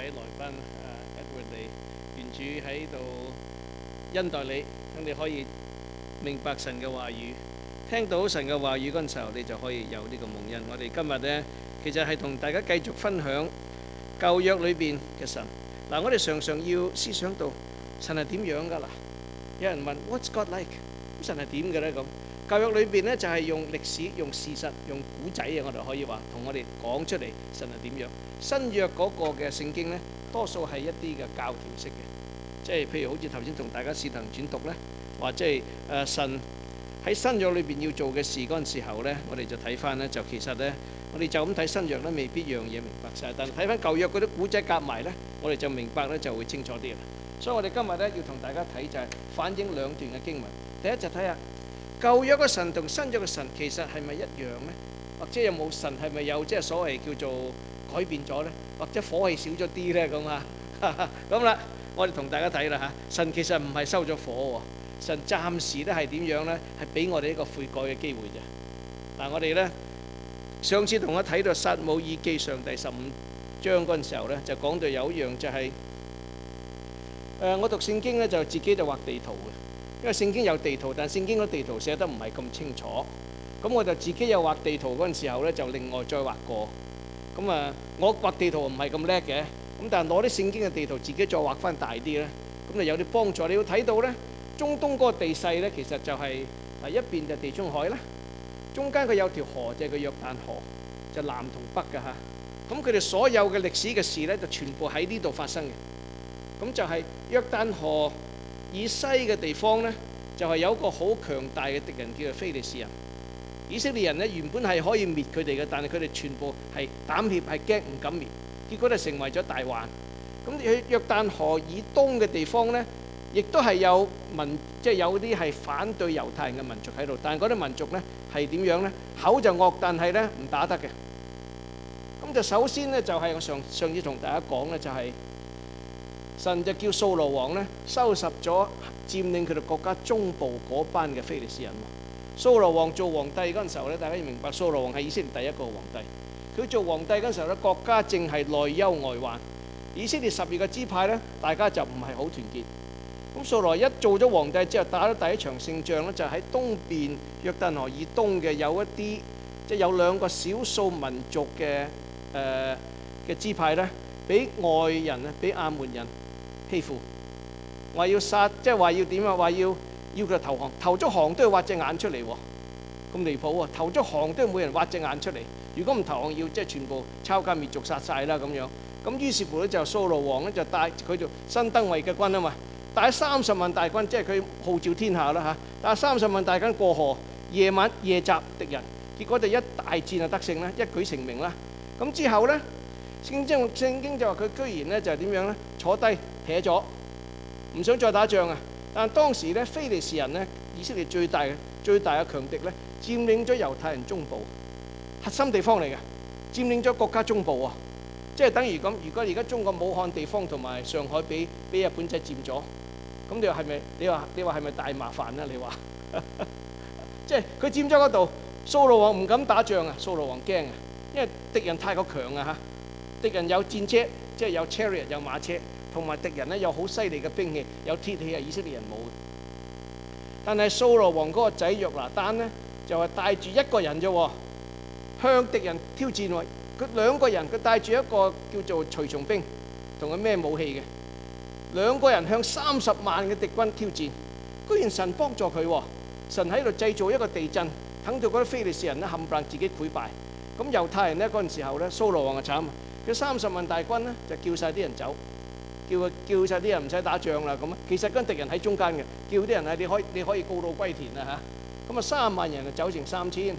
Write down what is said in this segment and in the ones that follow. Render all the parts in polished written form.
來賓Edward 嚟，願主喺度恩待你，等你可以明白神嘅話語，聽到神嘅話語嗰陣時候，你就可以有呢個蒙恩。我哋今日呢，其實係同大家繼續分享舊約裏邊嘅神。嗱，我哋常常要思想到神係點樣噶啦？有人問 What's God like？ 咁神係點嘅呢？咁舊約裏邊呢，就係用歷史、用事實、用古仔啊，我哋可以話同我哋講出嚟神係點樣。新約嗰個嘅聖經呢，多數係一啲嘅教條式嘅，即係譬如好似頭先同大家使徒行傳讀呢，或者係神喺新約裏邊要做嘅事嗰陣時候呢，我哋就睇翻呢，就其實呢，我哋就咁睇新約呢，未必樣嘢明白晒，但係睇翻舊約嗰啲古仔夾埋呢，我哋就明白呢，就會清楚啲啦。所以我哋今日呢，要同大家睇就係反映兩段嘅經文。第一就睇下舊約嘅神同新約嘅神其實係咪一樣呢？或者有冇神係咪有即係所謂叫做改變咗呢？或者火氣少咗啲呢？咁啊，咁啦，我哋同大家睇啦嚇。神其實唔係收咗火喎，神暫時咧係點樣呢？係俾我哋一個悔改嘅機會啫。嗱，我哋呢，上次同我睇到撒母耳記上第15章嗰陣時候呢，就講到有一樣就係我讀聖經呢，就自己就畫地圖嘅。因為聖經有地圖，但聖經嗰地圖寫得唔係咁清楚，咁我就自己有畫地圖嗰陣時候呢，就另外再畫過。咁啊，我畫地圖唔係咁叻嘅，咁但係攞啲聖經嘅地圖自己再畫翻大啲呢，咁就有啲幫助。你要睇到呢，中東嗰個地勢呢，其實就係一邊就地中海啦，中間佢有條河就係個約旦河，就南同北㗎嚇。咁佢哋所有嘅歷史嘅事呢，就全部喺呢度發生嘅。咁就係約旦河以西嘅地方呢，就係有一個好強大嘅敵人叫做非利士人。以色列人呢，原本係可以滅佢哋嘅，但係佢哋全部係膽怯，係驚唔敢滅，結果就成為咗大患。咁去約旦河以東嘅地方呢，亦都係有即係有啲係反對猶太人嘅民族喺度，但係嗰啲民族呢係點樣呢？口就惡，但係呢唔打得嘅。咁就首先呢，就係我上次同大家講呢，就係神就叫掃羅王呢收拾咗佔領佢哋國家中部嗰班嘅非利士人。掃羅王做皇帝嗰陣時候呢，大家要明白，掃羅王係以色列第一個皇帝。佢做皇帝嗰陣時候呢，國家正係內憂外患。以色列12個支派呢，大家就唔係好團結。咁掃羅一做咗皇帝之後，打咗第一場勝仗呢，就喺東邊約旦河以東嘅有一啲，即係有兩個少數民族嘅支派呢，俾外人啊，俾亞門人欺負，話要殺，即係話要點啊？話要佢投降，投咗降都要挖隻眼出嚟喎，咁離譜啊！投咗降都要每人挖隻眼出嚟，如果唔投降，要即係全部抄家滅族殺晒啦咁樣。咁於是乎咧，就掃羅王咧就帶佢做新登位嘅軍啊嘛，帶30萬大軍，即係佢號召天下啦嚇，帶30萬大軍過河，夜晚夜襲敵人，結果就一大戰就得勝啦，一舉成名啦。咁之後咧，聖經就話佢居然咧就係點樣咧？坐低撇咗，唔想再打仗啊！但當時咧，非利士人咧，以色列最大嘅強敵咧，佔領咗猶太人中部核心地方嚟嘅，佔領咗國家中部啊！即係等於咁，如果而家中國武漢地方同埋上海俾日本仔佔咗，咁你話係咪？你話係咪大麻煩啊？你話，即係佢佔咗嗰度，掃羅王唔敢打仗啊！掃羅王驚啊，因為敵人太過強啊嚇，敵人有戰車，即係有 chariot 有馬車。同埋敵人咧有好犀利嘅兵器，有鐵器係以色列人冇嘅。但係掃羅王嗰個仔約拿單呢，就係帶住一個人啫，向敵人挑戰喎。佢2個人，佢帶住一個叫做隨從兵，同佢孭武器嘅2個人向30萬嘅敵軍挑戰，居然神幫助佢喎。神喺度製造一個地震，等到嗰啲非利士人咧冚唪唥自己潰敗。咁猶太人呢，嗰陣時候咧，掃羅王就慘，佢30萬大軍呢，就叫晒啲人走。叫晒啲人唔使打仗啦，咁啊，其實跟敵人喺中間嘅，叫啲人啊，你可以告老歸田啦嚇。咁啊，30萬人就走成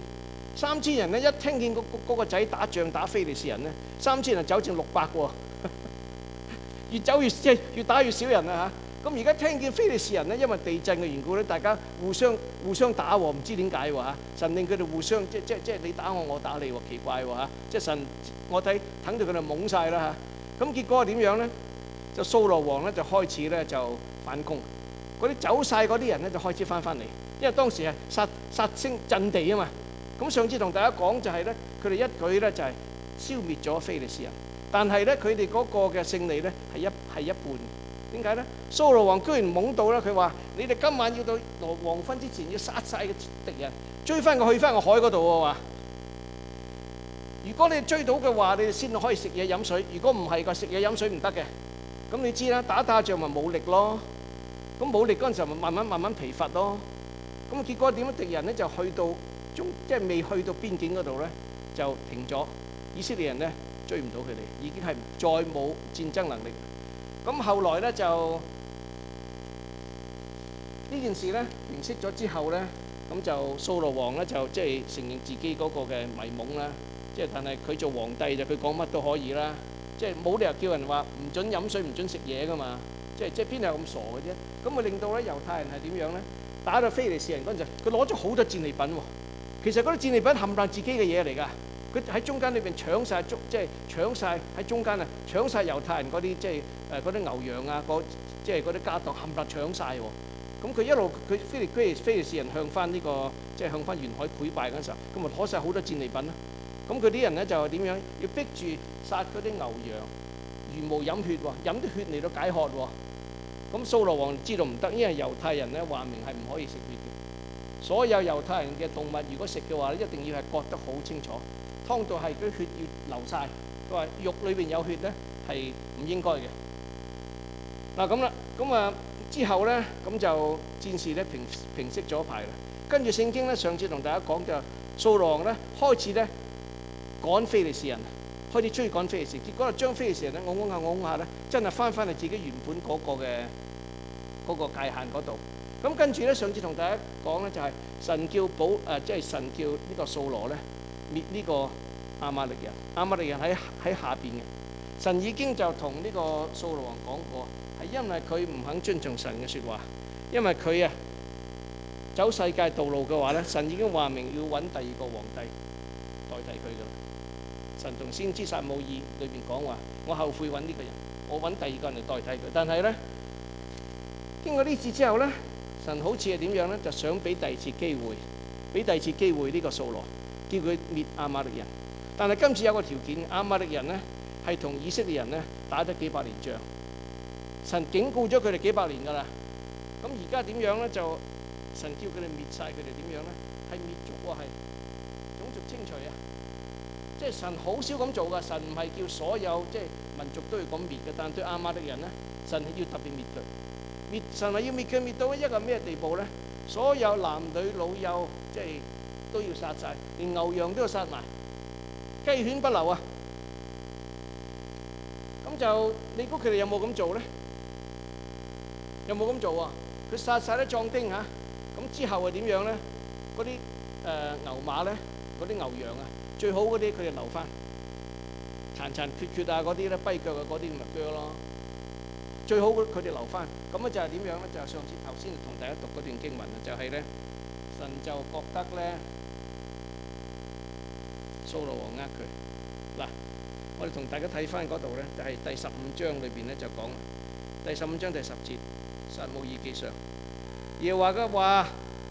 3000人咧，一聽見嗰個仔打仗打非利士人咧，3000人走成600喎，越走即係越打越少人啊嚇。咁而家聽見非利士人咧，因為地震嘅緣故咧，大家互相打喎，唔知點解喎嚇。神令佢哋互相即係你打我，我打你喎，奇怪喎嚇。即係神，我睇等到佢哋懵晒啦嚇。咁結果係點樣咧？就掃羅王咧就開始咧就反攻，嗰啲走晒嗰啲人咧就開始翻嚟，因為當時係殺聲震地啊嘛。咁上次同大家講就係咧，佢哋一舉咧就係消滅咗非利士人， 但係咧佢哋嗰個嘅勝利咧係一半。點解咧？掃羅王居然懵到咧，佢話：你哋今晚要到黃昏之前要殺晒嘅敵人，追翻去翻個海嗰度喎。話如果你追到嘅話，你哋先可以食嘢飲水。如果唔係個食嘢飲水唔得嘅。咁你知啦，打仗咪冇力咯。咁冇力嗰陣時候咪慢慢疲乏咯。咁結果點樣？敵人咧就去到即係未去到邊境嗰度咧就停咗。以色列人咧追唔到佢哋，已經係再冇戰爭能力。咁後來咧就呢件事咧平息咗之後咧，咁就掃羅王咧就即係承認自己嗰個嘅迷懵啦。即係但係佢做皇帝就佢講乜都可以啦。即係冇理由叫人話唔準飲水唔準食嘢噶嘛。即係邊係咁傻嘅啫？咁佢令到咧猶太人係點樣咧？打到非利士人嗰陣，佢攞咗好多戰利品喎。其實嗰啲戰利品冚唪唥自己嘅嘢嚟㗎。佢喺中間裏邊搶曬，即係搶曬喺中間啊，搶曬猶太人嗰啲即係嗰啲牛羊啊，即係嗰啲家當冚唪唥搶曬喎。咁佢一路佢非利士人向翻呢個即係向翻沿海潰敗嗰陣時候，咁咪攞曬好多戰利品啦。咁佢啲人咧就點樣要逼住殺嗰啲牛羊，茹毛飲血喎，飲啲血嚟到解渴喎。咁掃羅王知道唔得，因為猶太人咧話明係唔可以食血嘅。所有猶太人嘅動物如果食嘅話咧，一定要係割得好清楚，湯到係嗰啲血要流曬。佢話肉裏邊有血咧係唔應該嘅。嗱咁啦，咁啊之後咧咁就戰事咧平息咗一排啦。跟住聖經咧上次同大家講就掃羅王咧開始咧趕非利士人。開始追趕非利士，結果就將非利士人咧，我拱下咧，真係翻去自己原本嗰個界限嗰度。咁跟住咧，上次同大家講咧，就係神叫即係神叫呢個掃羅咧滅呢個亞瑪力人。亞瑪力人喺下邊嘅，神已經就同呢個掃羅王講過，係因為佢唔肯遵從神嘅説話，因為佢啊走世界道路嘅話咧，神已經話明要揾第二個皇帝代替佢㗎啦。神同先知撒母耳裏邊講話：我後悔揾呢個人，我揾第二個人嚟代替佢。但係咧，經過呢次之後咧，神好似係點樣咧？就想俾第二次機會，俾第二次機會呢個掃羅，叫佢滅亞瑪力人。但係今次有個條件，亞瑪力人咧係同以色列人咧打咗幾百年仗，神警告咗佢哋幾百年㗎啦。咁而家點樣咧？就神叫佢哋滅曬佢哋點樣咧？係滅族喎，係種族清除啊！即係神好少咁做㗎，神唔係叫所有即係民族都要咁滅嘅，但對亞瑪力人咧，神係要特別滅佢。神係要滅佢滅到一個咩地步咧？所有男女老幼即係都要殺晒，連牛羊都要殺埋，雞犬不留啊！咁就你估佢哋有冇咁做咧？有冇咁做啊？佢殺晒啲壯丁嚇，咁之後係點樣咧？嗰啲牛馬咧，嗰啲牛羊啊！最好嗰啲佢哋留翻，殘缺啊嗰啲咧，跛腳啊嗰啲咪鋸咯。最好佢哋留翻，咁咧就係點樣咧？就係上次頭先同大家讀嗰段經文啊，就係咧神就覺得咧掃羅王呃佢。嗱，我哋同大家睇翻嗰度咧，就係第15章裏邊咧就講第15章第10節，撒母耳記上，耶和華嘅話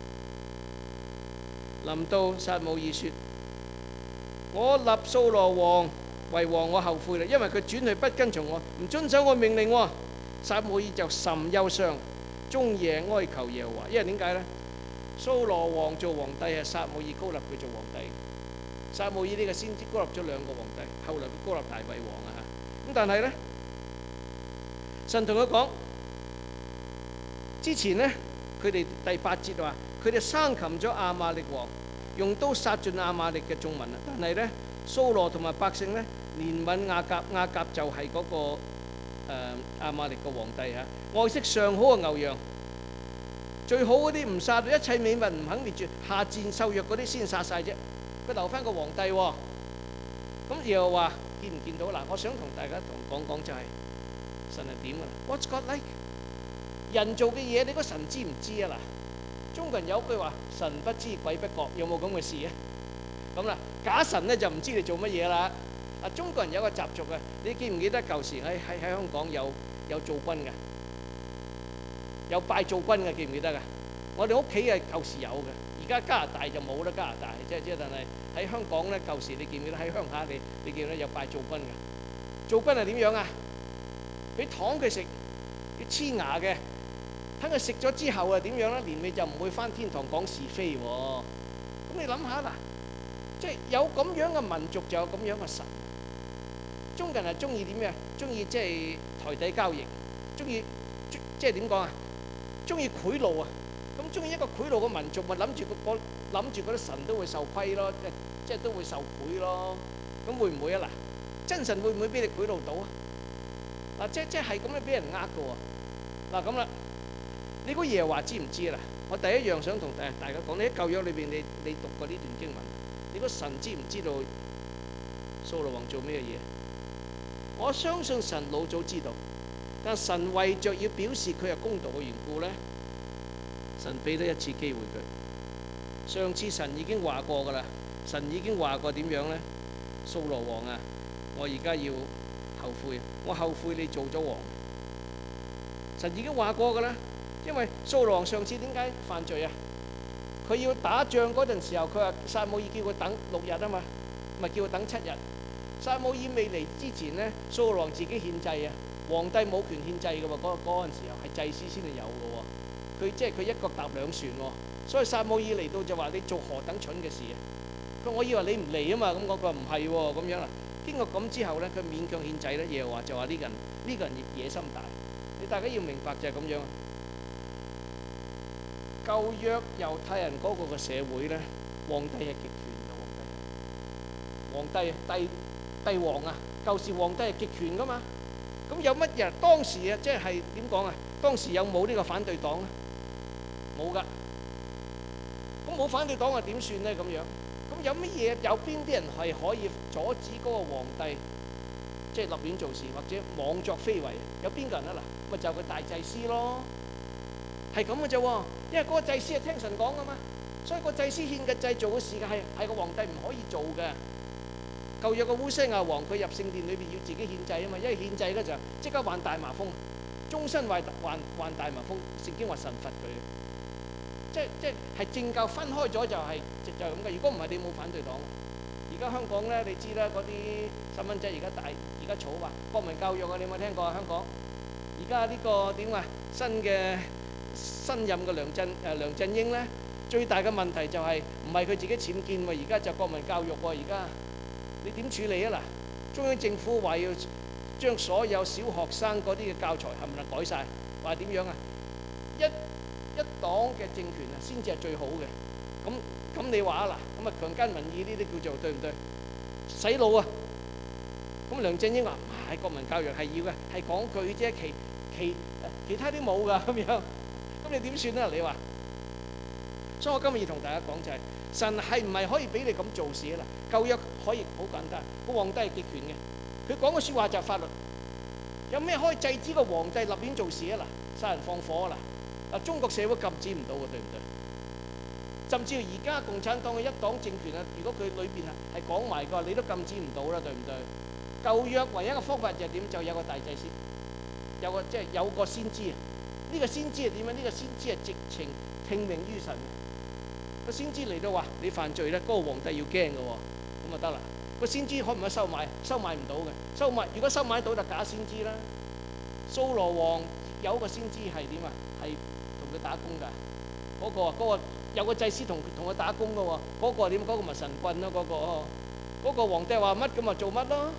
臨到撒母耳説：我立掃羅王為王，我後悔啦，因為佢轉去不跟從我，唔遵守我命令喎。撒母耳就甚憂傷，終夜哀求耶和華。因為點解咧？掃羅王做皇帝係撒母耳高立佢做皇帝。撒母耳呢個先知高立咗2個皇帝，後來佢高立大衛王啊嚇。咁但係咧，神同佢講，之前咧佢哋第8節話，佢哋生擒咗亞瑪力王，用刀殺盡亞瑪力嘅眾民啊！但係咧，掃羅同埋百姓咧憐憫亞甲，亞甲就係嗰個亞瑪力嘅皇帝嚇，愛惜上好嘅牛羊，最好嗰啲唔殺，一切美物唔肯滅絕，下賤瘦弱嗰啲先殺曬啫。佢留翻個皇帝喎。咁又話見唔見到嗱？我想同大家講就係神係點㗎啦 ？What's God like？人做嘅嘢，你個神知唔知啊？嗱，中國人有句話：神不知鬼不覺，有冇咁嘅事啊？咁啦，假神咧就唔知你做乜嘢啦。啊，中國人有個習俗啊，你記唔記得舊時喺香港有做軍嘅，有拜做軍嘅，記唔記得㗎？我哋屋企係舊時有嘅，而家加拿大就冇啦。加拿大即係但係喺香港咧，舊時你記唔記得喺鄉下你記唔記得有拜做軍嘅？ 做軍係點樣啊？俾糖佢食，要黐牙嘅。等佢食咗之後啊，點樣咧？年尾就唔會返天堂講是非喎。咁你諗下嗱，即係有咁樣嘅民族，就有咁樣嘅神。中國人係中意點嘅？中意即係台底交易，中意即係點講啊？中意賄賂啊！咁中意一個賄賂嘅民族，咪諗住嗰啲神都會受虧咯，即係都會受賄咯。咁會唔會啊？嗱，真神會唔會俾你賄賂到啊？嗱，即係咁樣俾人呃嘅喎。嗱咁啦，你估耶和華知唔知啊？嗱，我第一樣想同大家講，你喺舊約裏邊，你讀過呢段經文，你估神知唔知道掃羅王做咩嘢？我相信神老早知道，但神為着要表示佢係公道嘅緣故咧，神俾多一次機會佢。上次神已經話過噶啦，神已經話過點樣咧？掃羅王啊，我而家要後悔，我後悔你做咗王。神已經話過噶啦，因為掃羅王上次點解犯罪啊？佢要打仗嗰陣時候，佢話撒母耳叫佢等6日啊嘛，咪叫佢等7日。撒母耳未嚟之前咧，掃羅王自己獻祭啊，皇帝冇權獻祭嘅喎，嗰陣時候係祭司先至有嘅喎。佢即係佢一腳踏兩船喎，所以撒母耳嚟到就話你做何等蠢嘅事啊！佢我以為你唔嚟啊嘛，咁佢話唔係喎，咁樣啦。經過咁之後咧，佢勉強獻祭咧，耶和華就話呢個人野心大。你大家要明白就係咁樣。舊約猶太人嗰個嘅社會咧，皇帝係極權嘅皇帝帝王啊，舊時皇帝係極權噶嘛。咁有乜嘢？當時啊，即係點講啊？當時有冇呢個反對黨啊？冇噶。咁冇反對黨啊，點算咧？咁樣咁有乜嘢？有邊啲人係可以阻止嗰個皇帝即係立亂做事或者妄作非為？有邊個人啊？嗱，咪就係佢大祭司咯，係咁嘅啫喎。因為嗰個祭司係聽神講噶嘛，所以個祭司獻嘅祭做嘅事係個皇帝唔可以做嘅。舊約個烏西亞王佢入聖殿裏邊要自己獻祭啊嘛，因為獻祭咧就即刻患大麻風，終身患大麻風。聖經話神罰佢嘅，即係政教分開咗就係咁嘅。如果唔係你冇反對黨。而家香港咧，你知啦，嗰啲細蚊仔而家吵話國民教育啊，你有冇聽過啊？香港而家呢個點啊？新任嘅梁振英咧，最大嘅問題就係唔係佢自己僭建喎，而家就國民教育喎。而家你點處理啊？嗱，中央政府話要將所有小學生嗰啲嘅教材冚唪唥改晒，話點樣啊？一黨嘅政權啊，先至係最好嘅。咁你話啊嗱，咁啊強姦民意呢啲叫做對唔對？洗腦啊！咁梁振英話唔係，國民教育係要嘅，係講句啫，其他啲冇㗎咁樣。咁你點算啊？你話？所以我今日要同大家講就係神係唔係可以俾你咁做事啊？嗱，舊約可以好簡單，個皇帝係極權嘅，佢講嘅説話就係法律。有咩可以制止個皇帝立亂做事啊？嗱，殺人放火啊！嗱，中國社會禁止唔到嘅，對唔對？甚至而家共產黨嘅一黨政權啊，如果佢裏邊係講埋嘅話，你都禁止唔到啦，對唔對？舊約唯一嘅方法就係點？就有個大祭司，有個先知啊。呢個先知係點樣？呢個先知係直情聽命於神。個先知嚟到話你犯罪咧，嗰個皇帝要驚嘅喎，咁就得啦。個先知可唔可以收買？收買唔到嘅，如果收買到就假先知啦。掃羅王有個先知係點啊？係同佢打工㗎。嗰個有個祭司同佢打工嘅喎。嗰個點？嗰個咪神棍咯。嗰個皇帝話乜咁咪做乜咯？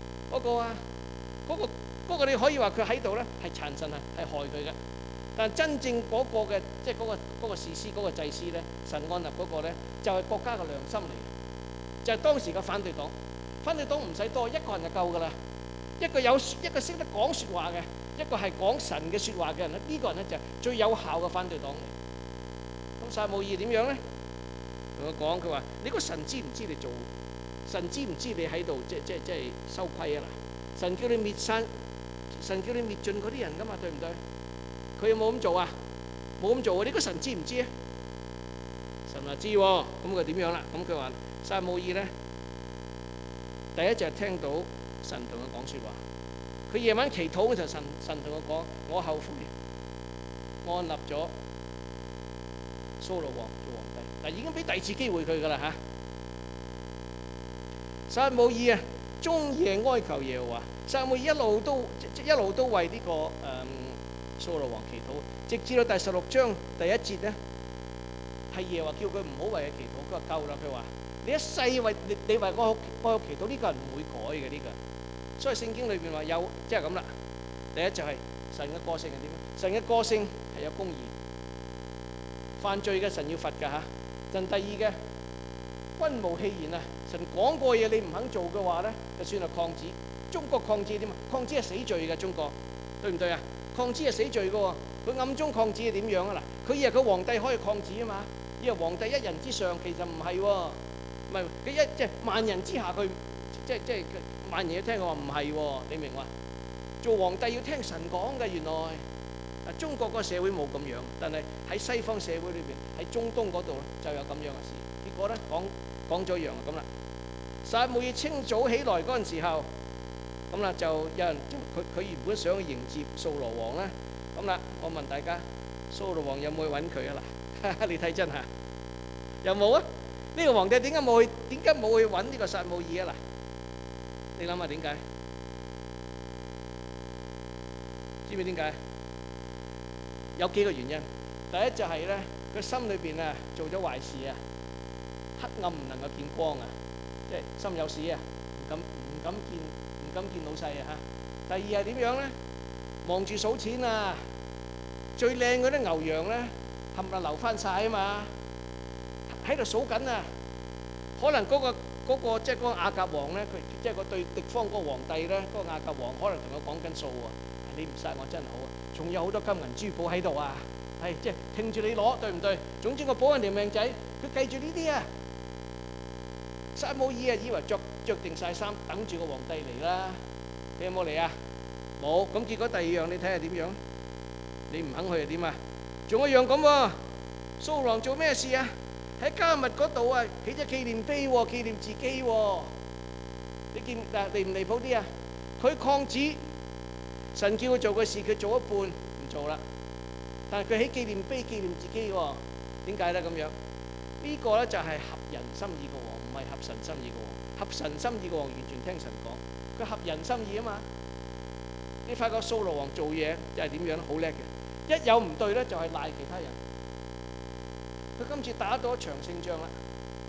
嗰個你可以話佢喺度咧係殘神啊，係害佢嘅。但真正嗰個嘅即係嗰個士師嗰個祭司咧，神按立嗰個咧就係國家嘅良心嚟嘅，就係當時嘅反對黨。反對黨唔使多，一個人就夠㗎啦。一個識得講説話嘅，一個係講神嘅説話嘅人咧，呢個人咧就係最有效嘅反對黨嚟。咁撒母耳點樣咧？同佢講，佢話：你個神知唔知你做？神知唔知你喺度即係收規啊？嗱，神叫你滅山，神叫你滅盡嗰啲人㗎嘛，對唔對？佢有冇咁做啊？冇咁做啊！呢個神知唔知啊？神話知喎，咁佢點樣啦？咁佢話撒母耳咧，第一就係聽到神同佢講説話。佢夜晚祈禱嘅時候，神同佢講：我後悔，按立咗掃羅王做皇帝。嗱，已經俾第二次機會佢㗎啦嚇。撒母耳啊，終夜哀求耶和華， 撒母耳一路都為呢個掃羅王祈禱，直至到第16章第1節咧，係耶和華叫佢唔好為佢祈禱，佢話夠啦，佢話你一世為你為我祈禱，呢個人唔會改嘅呢個。所以聖經裏邊話有即係咁啦。第一就係神嘅個性係點樣？神嘅個性係有公義，犯罪嘅神要罰㗎嚇。第二嘅君無戲言啊！神講過嘢你唔肯做嘅話咧，就算係抗旨。中國抗旨點啊？抗旨係死罪嘅，中國對唔對啊？抗旨係死罪嘅喎，佢暗中抗旨係點樣啊？嗱，佢以為佢皇帝可以抗旨啊嘛，以為皇帝一人之上，其實唔係喎，唔係佢即係萬人之下，佢即係萬人要聽佢話唔係喎，你明嘛？做皇帝要聽神講嘅，原來中國個社會冇咁樣，但係喺西方社會裏邊，喺中東嗰度就有咁樣嘅事。結果咧講咗一樣咁啦。撒母耳清早起來嗰陣時候，咁啦就有人佢原本想去迎接掃羅王咧，咁啦我問大家，掃羅王有冇去揾佢啊？嗱，你睇真嚇，有冇啊？呢個皇帝點解冇去揾呢個撒母耳啊？嗱，你諗下點解？知唔知點解？有幾個原因。第一就係咧，佢心裏邊啊做咗壞事啊，黑暗唔能夠見光啊，即係心有屎啊，唔敢見老細啊嚇。第二係點樣咧？望住數錢啊，最靚嗰啲牛羊咧冚唪唥留翻曬啊嘛，喺度數緊啊。可能嗰個即係嗰個亞甲王咧，佢即係個對敵方嗰個皇帝咧，嗰個亞甲王可能同佢講緊數喎。你唔殺我真好啊！仲有好多金銀珠寶喺度啊！係即係聽住你攞，對唔對？總之我保人條命仔，佢記住呢啲啊。撒母耳啊，以為着定曬衫，等住個皇帝嚟啦。你有冇嚟啊？冇。咁結果第二樣，你睇下點樣？你唔肯去係點啊？仲一樣咁喎。掃羅王做咩事啊？喺迦密嗰度啊，起隻紀念碑喎，紀念自己喎。你見嗱離唔離譜啲啊？佢抗旨。神叫佢做嘅事，佢做一半唔做啦。但係佢起紀念碑紀念自己喎，點解咧咁樣？呢個咧就係合人心意嘅王，唔係合神心意嘅王。合神心意嘅王完全聽神講，佢合人心意啊嘛。你發覺掃羅王做嘢就係點樣？好叻嘅，一有唔對咧就係賴其他人。佢今次打到一場勝仗啦。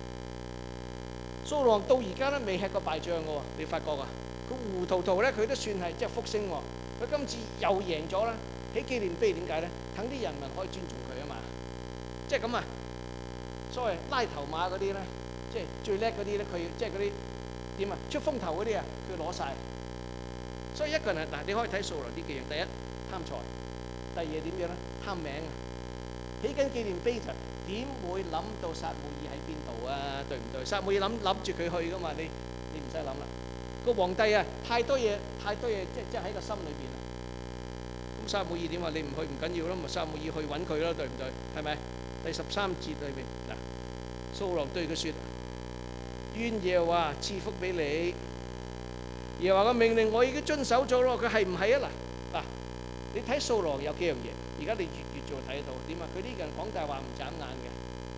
掃羅王到而家都未吃過敗仗嘅喎，你發覺啊？佢糊塗塗咧，佢都算係即係福星喎。佢今次又贏咗啦！起紀念碑點解咧？等啲人民可以尊重佢啊嘛！即係咁啊！所謂拉頭馬嗰啲咧，即係最叻嗰啲咧，佢即係嗰啲點啊？出風頭嗰啲啊，佢攞曬。所以一個人嗱，你可以睇掃羅啲幾樣。第一貪財，第二點樣咧？貪名啊！起緊紀念碑就點會諗到撒母耳喺邊度啊？對唔對？撒母耳諗住佢去噶嘛？你唔使諗啦。個皇帝啊，太多嘢，即係喺個心裏邊啊。咁撒母耳點話？你唔去唔緊要啦，咪撒母耳去揾佢咯，對唔對？係咪？第13節裏邊嗱，掃羅對佢説：願耶和華賜福俾你。耶和華嘅命令我已經遵守咗咯。佢係唔係啊？嗱，你睇掃羅有幾樣嘢，而家你越做睇到點啊？佢呢個人講大話唔眨眼嘅。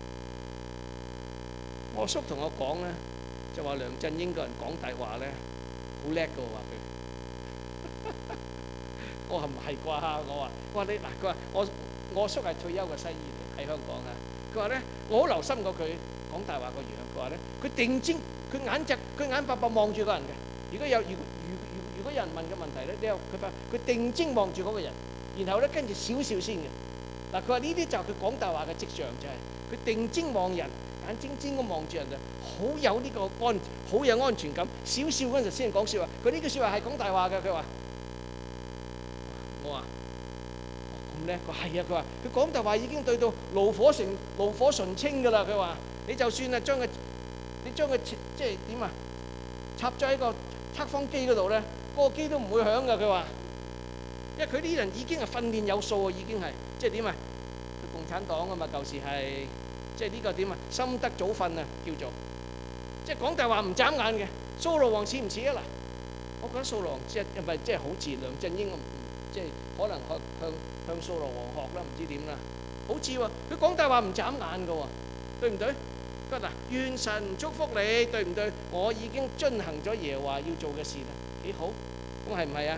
我叔同我講咧，就話梁振英個人講大話咧。好叻噶喎，話佢。我話唔係啩？我話你嗱，佢話我叔係退休嘅西醫嚟，喺香港啊。佢話咧，我好留心過佢講大話個樣。佢話咧，佢定睛，佢眼白白望住個人嘅。如果有人問嘅問題咧，佢定睛望住嗰個人，然後咧跟住少少先嘅。嗱，佢話呢啲就係佢講大話嘅跡象，就係佢定睛望人。眼睛尖咁望住人就好有呢個好有安全感。少少嗰陣先講説話，佢呢句説話係講大話嘅。佢話：我話咁叻，佢係啊。佢話佢講大話已經對到爐火純青㗎啦。佢話你就算啊將佢即係點啊插咗喺個測謊機嗰度咧，嗰個機都唔會響㗎。佢話，因為佢啲人已經係訓練有素啊，已經係即係點啊？佢共產黨啊嘛，舊時係。即係呢個點啊？深得早訓啊，叫做即係講大話唔眨眼嘅。掃羅王似唔似啊？嗱，我覺得掃羅王即係咪即係好似梁振英咁，即係可能向掃羅王學啦，唔知點啦。好似喎，佢講大話唔眨眼嘅喎，對唔對？佢話嗱，願神祝福你，對唔對？我已經遵行咗耶和華要做嘅事啦，幾好。咁咁係唔係啊？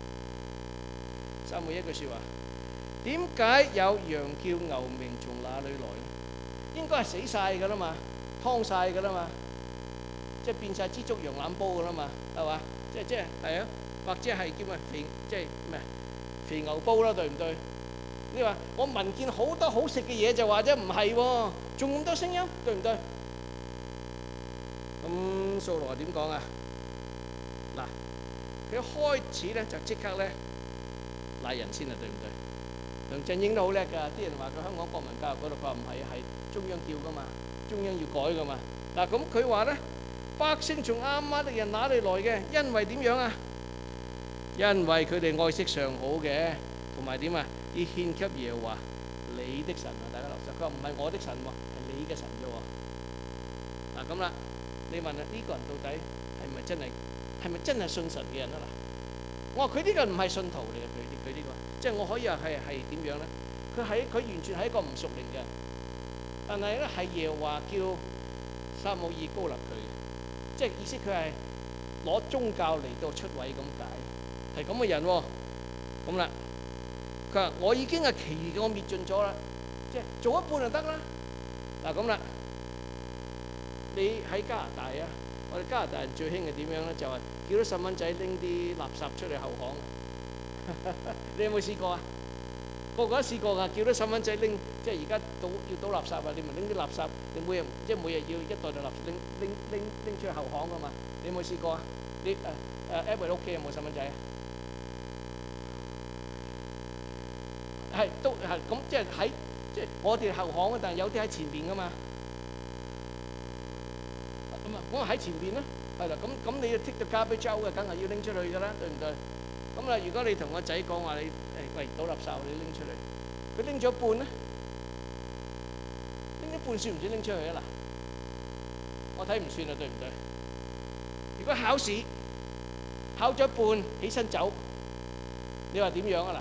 撒母耳一句説話，點解有羊叫牛鳴從哪裏來呢？應該係死晒㗎啦嘛，劏晒㗎啦嘛，即係變晒支竹羊腩煲㗎啦嘛，係嘛？即係係啊，或者係叫咩肥，即係咩肥牛煲啦，對唔對？你話我聞見好多好食嘅嘢就話啫，唔係喎，仲咁多聲音，對唔對？咁掃羅點講啊？嗱，佢一開始咧就即刻咧賴人先啊，對唔對？梁振英都好叻㗎，啲人話佢香港國民教育嗰度，佢話唔係，係中央叫㗎嘛，中央要改㗎嘛。嗱，咁佢話咧，百姓從亞瑪力人哪裏來嘅？因為點樣啊？因為佢哋愛惜上好嘅，同埋點啊？要獻給耶和華你的神啊！大家留意，佢話唔係我的神喎，係你嘅神啫喎。嗱咁啦，你問啊，呢個人到底係咪真係信神嘅人啊？嗱，我話佢呢個唔係信徒嚟嘅，佢呢個，即係我可以話係點樣咧？佢完全係一個唔屬靈嘅人，但係咧係耶和華叫撒母耳膏立佢嘅，即係意思佢係攞宗教嚟到出位咁解，係咁嘅人喎。咁啦。佢話：我已經係其餘嘅，我滅盡咗啦，即係做一半就得啦。嗱咁啦，你喺加拿大啊，我哋加拿大人最興係點樣咧？就係叫啲細蚊仔拎啲垃圾出嚟後巷。你有冇試過啊？個個都試過㗎，叫啲細蚊仔拎，即係而家要倒垃圾啊！你咪拎啲垃圾，你每日要一袋袋垃圾拎出去後巷㗎嘛？你有冇試過啊？你Edward 屋企有冇細蚊仔啊？係都係咁，即係我哋後巷啊，但係有啲喺前邊噶嘛。咁啊，我喺前邊啦，係啦。咁你要剔到加俾周嘅，梗係要拎出去噶啦，對唔對？咁啦，如果你同個仔講話，你喂倒垃圾，你拎出嚟，佢拎咗一半咧，拎一半算唔算拎出去啊？嗱，我睇唔算啊，對唔對？如果考試考咗一半起身走，你話點樣啊？嗱？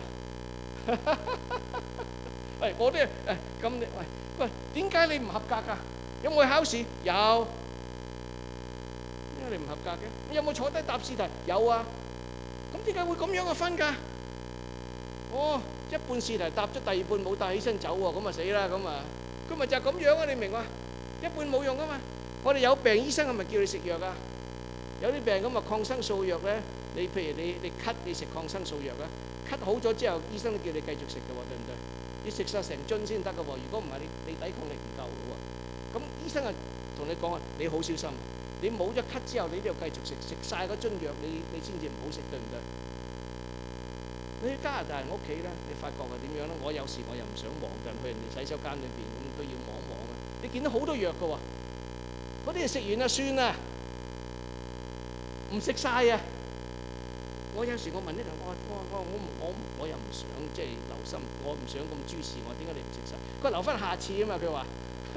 喂，我啲咁你喂，點解你唔合格㗎？有冇去考試？有。點解你唔合格嘅？有冇坐低答試題？有啊。咁點解會咁樣嘅分㗎？哦，一半試題答咗，第二半冇答起身走喎，咁啊死啦！咁啊，佢咪就係咁樣啊？你明嘛？一半冇用㗎嘛。我哋有病，醫生係咪叫你食藥啊？有啲病咁啊，抗生素藥咧，你譬如你咳，你食抗生素藥啊。咳好咗之後，醫生都叫你繼續食嘅喎，對唔對？你食晒成樽先得嘅喎，如果唔係你抵抗力唔夠嘅喎。咁醫生啊同你講啊，你好小心，你冇咗咳之後，你都要繼續食晒嗰樽藥，你先至唔好食，對唔對？你去加拿大人屋企咧，你發覺係點樣咧？我有時我又唔想望近去人哋洗手間裏邊，咁都要望一望啊。你見到好多藥嘅喎，嗰啲食完啊算啦，唔食晒啊！我有時我問呢個，我又唔想即係留心，我唔想咁注視我，點解你唔食晒？佢留翻下次啊嘛，佢話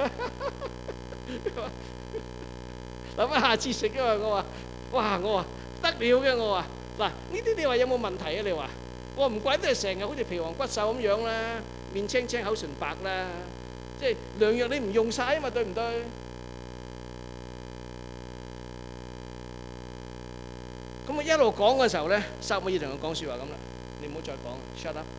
留翻下次食啊嘛，我話哇，我話得了嘅，我話嗱呢啲你話有冇問題啊？你話我唔怪得係成日好似皮黃骨瘦咁樣啦，面青青口唇白啦，即係良藥你唔用晒啊嘛，對唔對？咁啊一路講嘅時候咧，撒母耳同佢講説話咁啦，你唔好再講 ，shut up，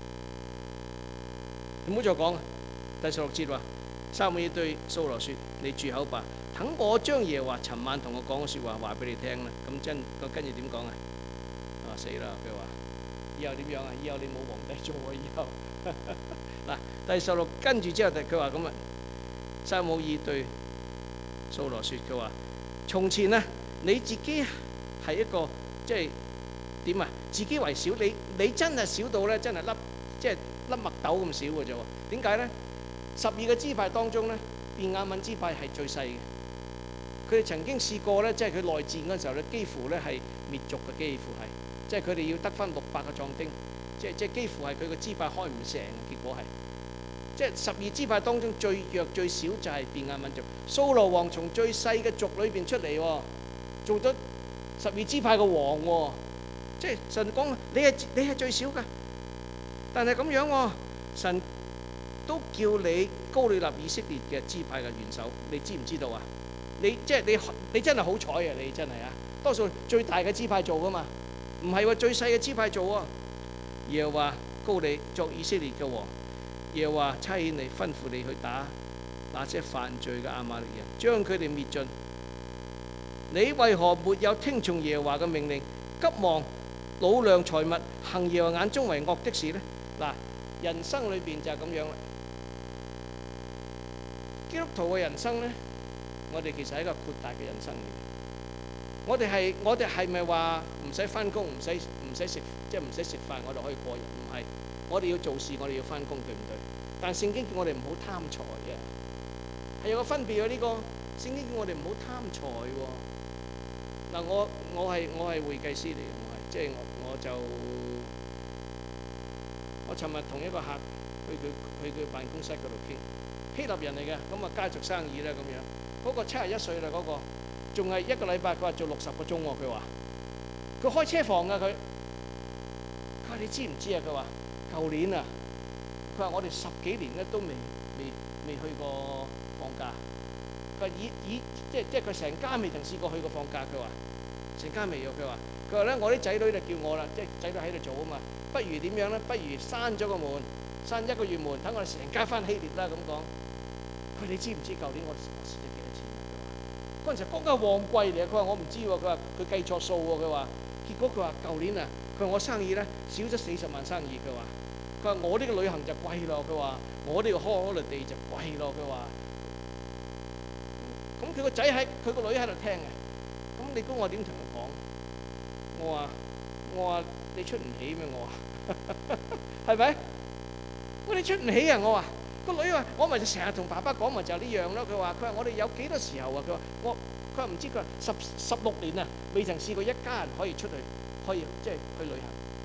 你唔好再講啊！第16節話，撒母耳對掃羅説：你住口吧，等我將耶和華尋晚同我講嘅説話話俾你聽啦。咁跟住點講啊？死啦！佢話以後點樣啊？以後你冇皇帝做啊！以後嗱，第16跟住之後，佢話咁啊，撒母耳對掃羅説：佢話從前啊，你自己係一個即係點啊？自己為小，你真係少到咧，真係粒麥豆咁少嘅啫喎。點解咧？12個支派當中咧，便雅憫支派係最細嘅。佢哋曾經試過咧，即係佢內戰嗰陣時候咧，幾乎咧係滅族嘅，幾乎係即係佢哋要得翻600個壯丁，即係幾乎係佢個支派開唔成。結果係即係12支派當中最弱最少就係便雅憫族。掃羅王從最細嘅族裏邊出嚟喎，做咗12支派嘅王喎，即係神講你係最少㗎，但係咁樣喎，神都叫你膏你立以色列嘅支派嘅元首，你知唔知道啊？你真係好彩啊！你真係啊，多數最大嘅支派做㗎嘛， 唔係話最細嘅支派做啊。耶和華膏你作以色列嘅王，耶和華差遣你吩咐你去打那些犯罪嘅亞瑪力人，將佢哋滅盡。你為何沒有聽從耶和華嘅命令，急忙老量財物，行耶和華眼中為惡的事呢？嗱，人生裏邊就係咁樣啦。基督徒嘅人生呢，我哋其實係一個豁達嘅人生嚟嘅。我哋係咪話唔使翻工，唔使食，即係唔使食飯，我哋可以過日？唔係，我哋要做事，我哋要翻工，對唔對？但聖經叫我哋唔好貪財嘅，係有個分別嘅呢個。聖經叫我哋唔好貪財喎。嗱，我係會計師嚟嘅，我尋日同一個客去佢辦公室嗰度傾，希臘人嚟嘅，咁啊家族生意啦咁樣。嗰個71歲啦，嗰個仲係一個禮拜佢話做60個鐘喎。佢開車房㗎，佢話你知唔知啊？佢話舊年啊，佢話我哋10幾年咧都未去過放假。佢話即係佢成家未曾試過去過放假。佢話成家未有。佢話咧，我啲仔女就叫我啦，即係仔女喺度做啊嘛，不如點樣咧？不如閂咗個門，閂1個月門，等我哋成家翻希臘啦咁講。佢話你知唔知舊年我蝕咗幾多錢啊？佢話嗰陣時嗰個旺季嚟啊。佢話我唔知喎。佢話佢計錯數喎。佢話結果佢話舊年啊，佢話我生意咧少咗40萬生意。佢話我呢個旅行就貴咯。佢話我呢個holiday就貴咯。佢話咁佢個仔佢個女喺度聽嘅。咁你估我點同佢講？我話你出唔起咩？我話係咪？你出唔起啊！我話個女話我咪就成日同爸爸講咪就呢樣咯。佢話我哋有幾多時候啊？佢話唔知，佢話16年啊，未曾試過一家人可以出去，可以即係去旅行。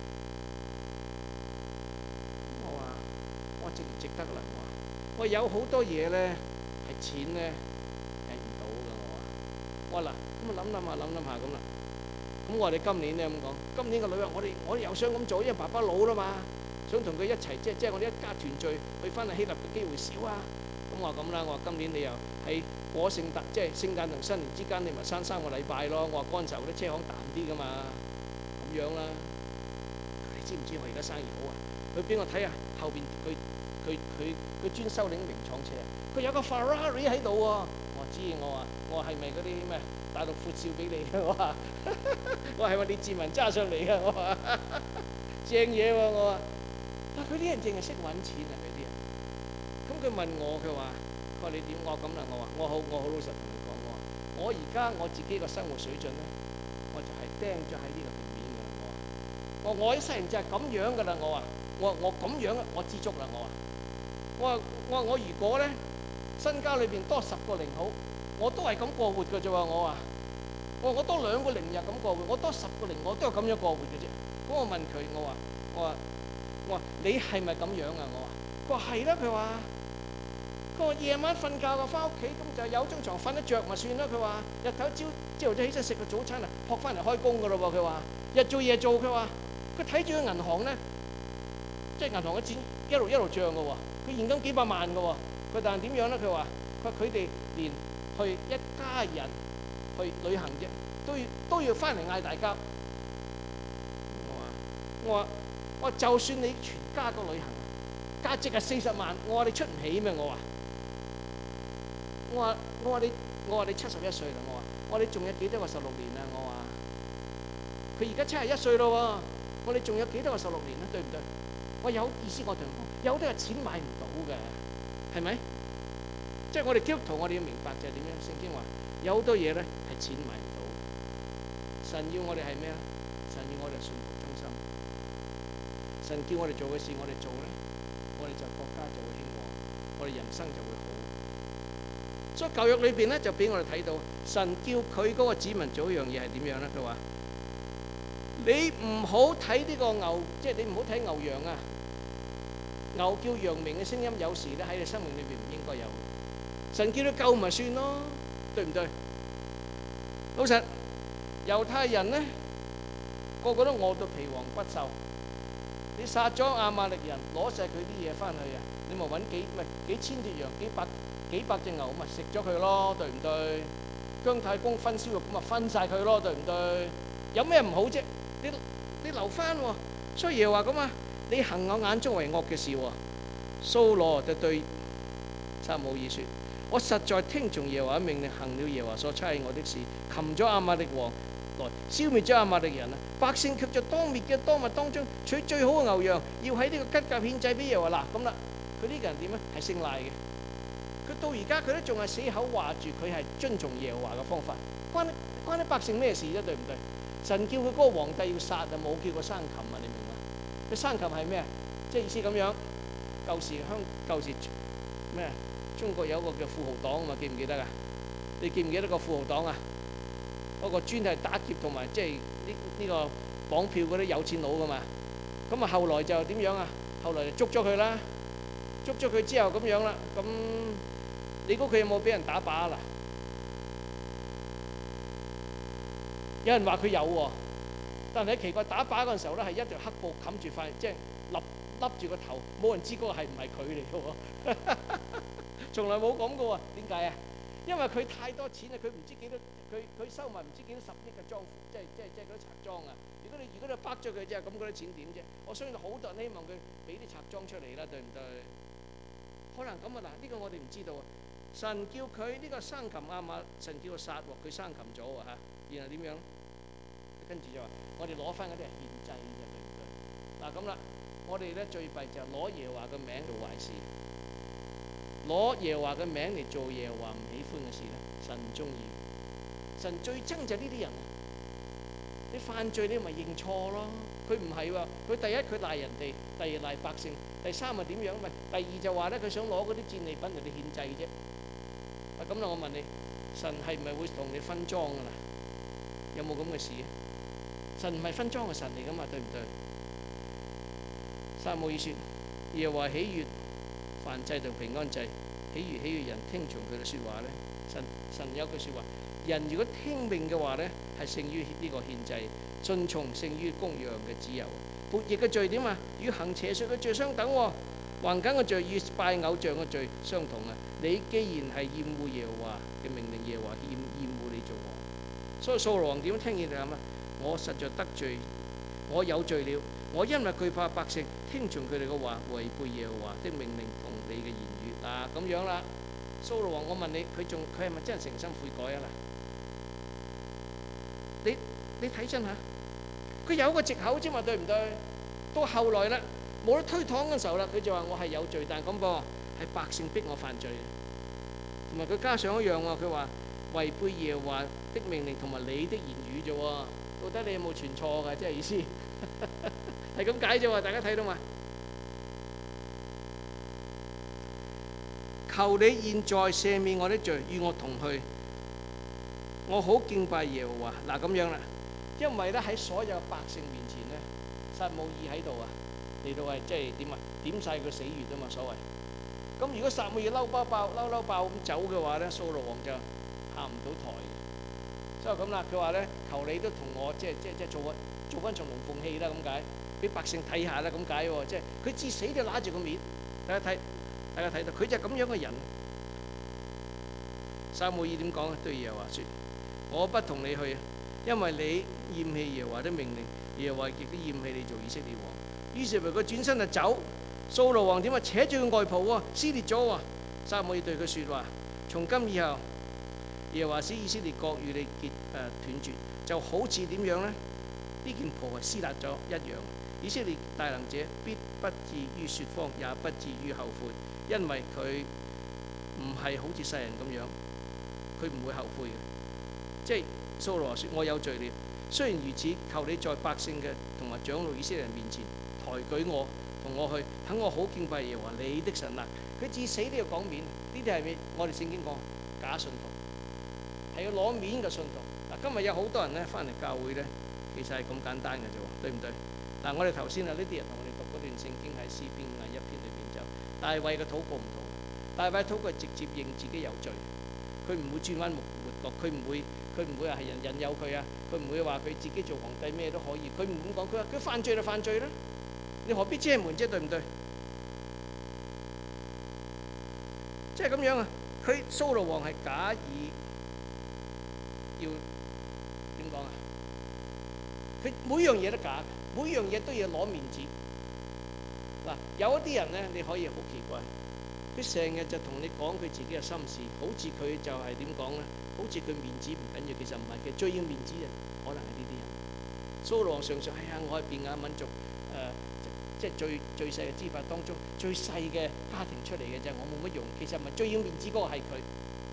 我值唔值得啦？我有好多嘢咧係錢咧計唔到㗎。我話嗱，咁啊諗下咁啦。咁我哋今年咧咁講，今年個女話我哋又想咁做，因為爸爸老啦嘛，想同佢一齊即係我哋一家團聚，去翻去希臘嘅機會少啊。咁我話咁啦，我話今年你又喺過聖誕，即係聖誕同新年之間，你咪閂3個禮拜咯。我話嗰陣時候啲車行淡啲㗎嘛，咁樣啦。你知唔知我而家生意好啊？佢俾我睇下後邊佢專收領名廠車，佢有個 Ferrari 喺度喎。我知，我話係咪嗰啲咩大陸闊少俾你嘅？我話係咪你自民揸上嚟嘅？我話正嘢喎。我話佢啲人淨係識揾錢啊！佢啲人咁佢問我，佢話你點？我咁啦，我好老實同佢講，我而家我自己個生活水準咧，我就係釘咗喺呢個平面㗎。我一世人就係咁樣㗎啦。我咁樣我知足啦。我如果咧身家裏邊多10個零好，我都係咁過活㗎啫喎。我多2個0日咁過活，我多10個零我都係咁樣過活嘅啫。咁我問佢，我話你係咪咁樣啊？佢話係啦。佢話夜晚瞓覺啊，翻屋企咁就有張床瞓得着咪算啦。佢話日頭朝頭早起身食個早餐啊，撲翻嚟開工㗎咯喎。佢話日做夜做。佢話佢睇住個銀行咧，即係銀行嘅錢一路漲㗎喎。佢現金幾百萬㗎喎。佢但係點樣咧？佢話佢哋連去一家人去旅行啫，都要翻嚟嗌大家。我話就算你全家個旅行價值係40萬，我話你出唔起咩？我話你71歲啦。我話你仲有幾多個16年啊？我話佢而家71歲咯喎。我哋仲有幾多個16年咧？對唔對？我有意思，我同佢講，有啲係錢買唔到嘅，係咪？即係我哋基督徒，我哋要明白就係點樣？聖經話有好多嘢咧係錢買唔到。神要我哋係咩啊？神要我哋信服忠心。神叫我哋做嘅事，我哋做咧，我哋就國家就會興旺，我哋人生就會好。所以舊約裏邊咧就俾我哋睇到，神叫佢嗰個子民做一樣嘢係點樣咧？佢話：你唔好睇呢個牛，即係你唔好睇牛羊啊！牛叫羊鳴嘅聲音，有時咧喺你生命裏邊唔應該有。神叫你救咪算咯，對唔對？老實，猶太人咧個個都餓到皮黃骨瘦。你殺咗亞瑪力人，攞曬佢啲嘢翻去啊！你咪揾幾千隻羊，幾百隻牛，咪食咗佢咯，對唔對？姜太公分燒肉咁咪分曬佢咯，對唔對？有咩唔好啫？ 留翻喎。所以耶和華咁啊，你行我眼中為惡嘅事喎。掃羅就對撒母耳說：我實在聽從耶和華命令，行了耶和華所差我的事，擒咗亞瑪力王來，消滅咗亞瑪力人啊！百姓卻在當滅嘅當物當中取最好嘅牛羊，要喺呢個吉甲獻祭俾耶和華。嗱咁啦，佢呢個人點咧？係姓賴嘅。佢到而家佢都仲係死口話住佢係遵從耶和華嘅方法，關啲百姓咩事啫？對唔對？神叫佢嗰個皇帝要殺啊，冇叫佢生擒啊！你明嘛？佢生擒係咩啊？即係意思咁樣。舊時咩？中國有一個叫富豪黨啊嘛，記唔記得啊？你記唔記得個富豪黨啊？嗰個專係打劫同埋即係呢個綁票嗰啲有錢佬噶嘛。咁啊後來就點樣啊？後來就捉咗佢啦，捉咗佢之後咁樣啦。咁你估佢有冇俾人打靶啊？嗱，有人話佢有喎，但係奇怪打靶嗰陣時候咧，係一條黑布冚住塊，即係笠住個頭，冇人知嗰個係唔係佢嚟嘅喎，從來冇講過啊！點解啊？因為佢太多錢啦，佢唔知幾多，佢收埋唔知幾多10億嘅贓，即係嗰啲賊贓啊！如果你bắt咗佢啫，咁嗰啲錢點啫？我相信好多人希望佢俾啲賊贓出嚟啦，對唔對？可能咁啊！嗱，呢個我哋唔知道啊。神叫佢呢個生擒亞瑪，神叫佢殺喎，佢生擒咗喎嚇。然後點樣？跟住就話：我哋攞翻嗰啲係獻祭嘅，對唔對？嗱咁啦，我哋咧最弊就係攞耶和華嘅名做壞事，攞耶和華嘅名嚟做耶和華唔喜歡嘅事咧，神唔中意。神最憎就係呢啲人。你犯罪你咪認錯咯。佢唔係喎，佢第一佢賴人哋，第二賴百姓，第三係點樣？咪第二就話咧，佢想攞嗰啲戰利品嚟你獻祭啫。咁啦，我問你，神係咪會同你分贓噶啦？有冇咁嘅事？神唔係分贓嘅神嚟噶嘛，對唔對？撒母耳說：耶和華喜悅燔祭同平安祭，喜悅人聽從佢嘅説話咧。神有句説話：人如果聽命嘅話咧，係勝於呢個獻祭，順從勝於公羊嘅脂油。悖逆嘅罪點啊？與行邪術嘅罪相等喎。橫梗嘅罪與拜偶像嘅罪相同啊！你既然係厭惡耶和華嘅命令，耶和華厭惡你做王。所以掃羅王點聽見就咁啊？我實在得罪，我有罪了。我因為懼怕百姓，聽從佢哋嘅話，違背耶和華的命令同你嘅言語。嗱咁樣啦，掃羅王，我問你，佢係咪真係誠心悔改啊？嗱，你睇真下，佢有個藉口啫嘛，對唔對？到後來啦，冇得推搪嘅時候啦，佢就話我係有罪，但係咁噃，係百姓逼我犯罪嘅。同埋佢加上一樣喎，佢話違背耶和華的命令同埋你的言語啫喎。到底你有冇傳錯㗎？即係意思係咁解啫喎。大家睇到嘛？求你現在赦免我的罪，與我同去，我好敬拜耶和華。嗱咁樣啦，因為咧喺所有百姓面前咧，撒母耳喺度啊，嚟到係即係點啊？點晒佢死穴啊嘛，所謂。咁如果撒母耳嬲爆咁走嘅話咧，掃羅王就下唔到台嘅。所以咁啦，佢話咧，求你都同我即係做翻場龍鳳戲啦，咁解，俾百姓睇下啦，咁解喎。即係佢至死都揦住個面，大家睇到佢就係咁樣嘅人。撒母耳點講啊？對耶和華説：我不同你去，因為你厭棄耶和華的命令，耶和華亦都厭棄你做以色列王。於是乎佢轉身就走。掃羅王點啊？扯住佢外袍喎，撕裂咗喎。撒母耳對佢説話：從今以後，耶和華使以色列國與你斷絕，就好似點樣呢？呢件袍係撕裂咗一樣。以色列大能者必不至於説謊，也不至於後悔，因為佢唔係好似世人咁樣，佢唔會後悔嘅。即係掃羅説：我有罪了。雖然如此，求你在百姓嘅同埋長老以色列人面前抬舉我，同我去，等我好敬拜耶和華你的神啊！佢至死都要講面，呢啲係咩？我哋聖經講假信徒，係要攞面嘅信徒。嗱，今日有好多人咧翻嚟教會咧，其實係咁簡單嘅啫喎，對唔對？嗱，我哋頭先啊，呢啲人同我哋讀嗰段聖經喺詩篇51篇裏邊就大衛嘅禱告唔同，大衛禱告直接認自己有罪，佢唔會轉彎抹角，佢唔會話係人引誘佢啊，佢唔會話佢自己做皇帝咩都可以，佢唔咁講，佢話佢犯罪就犯罪啦，你何必遮瞞啫？對唔對？即係咁樣啊！佢掃羅王係假意要點講啊？佢每樣嘢都假嘅， 每樣嘢都要攞面子。嗱，有一啲人咧，你可以好奇怪，佢成日就同你講佢自己嘅心事，好似佢就係點講咧？好似佢面子唔緊要，其實唔係嘅，最要面子嘅可能係呢啲人。掃羅王常常我係便雅憫族即係最細嘅支派當中最細嘅家庭出嚟嘅啫，我冇乜用。其實唔係，最要面子嗰個係佢。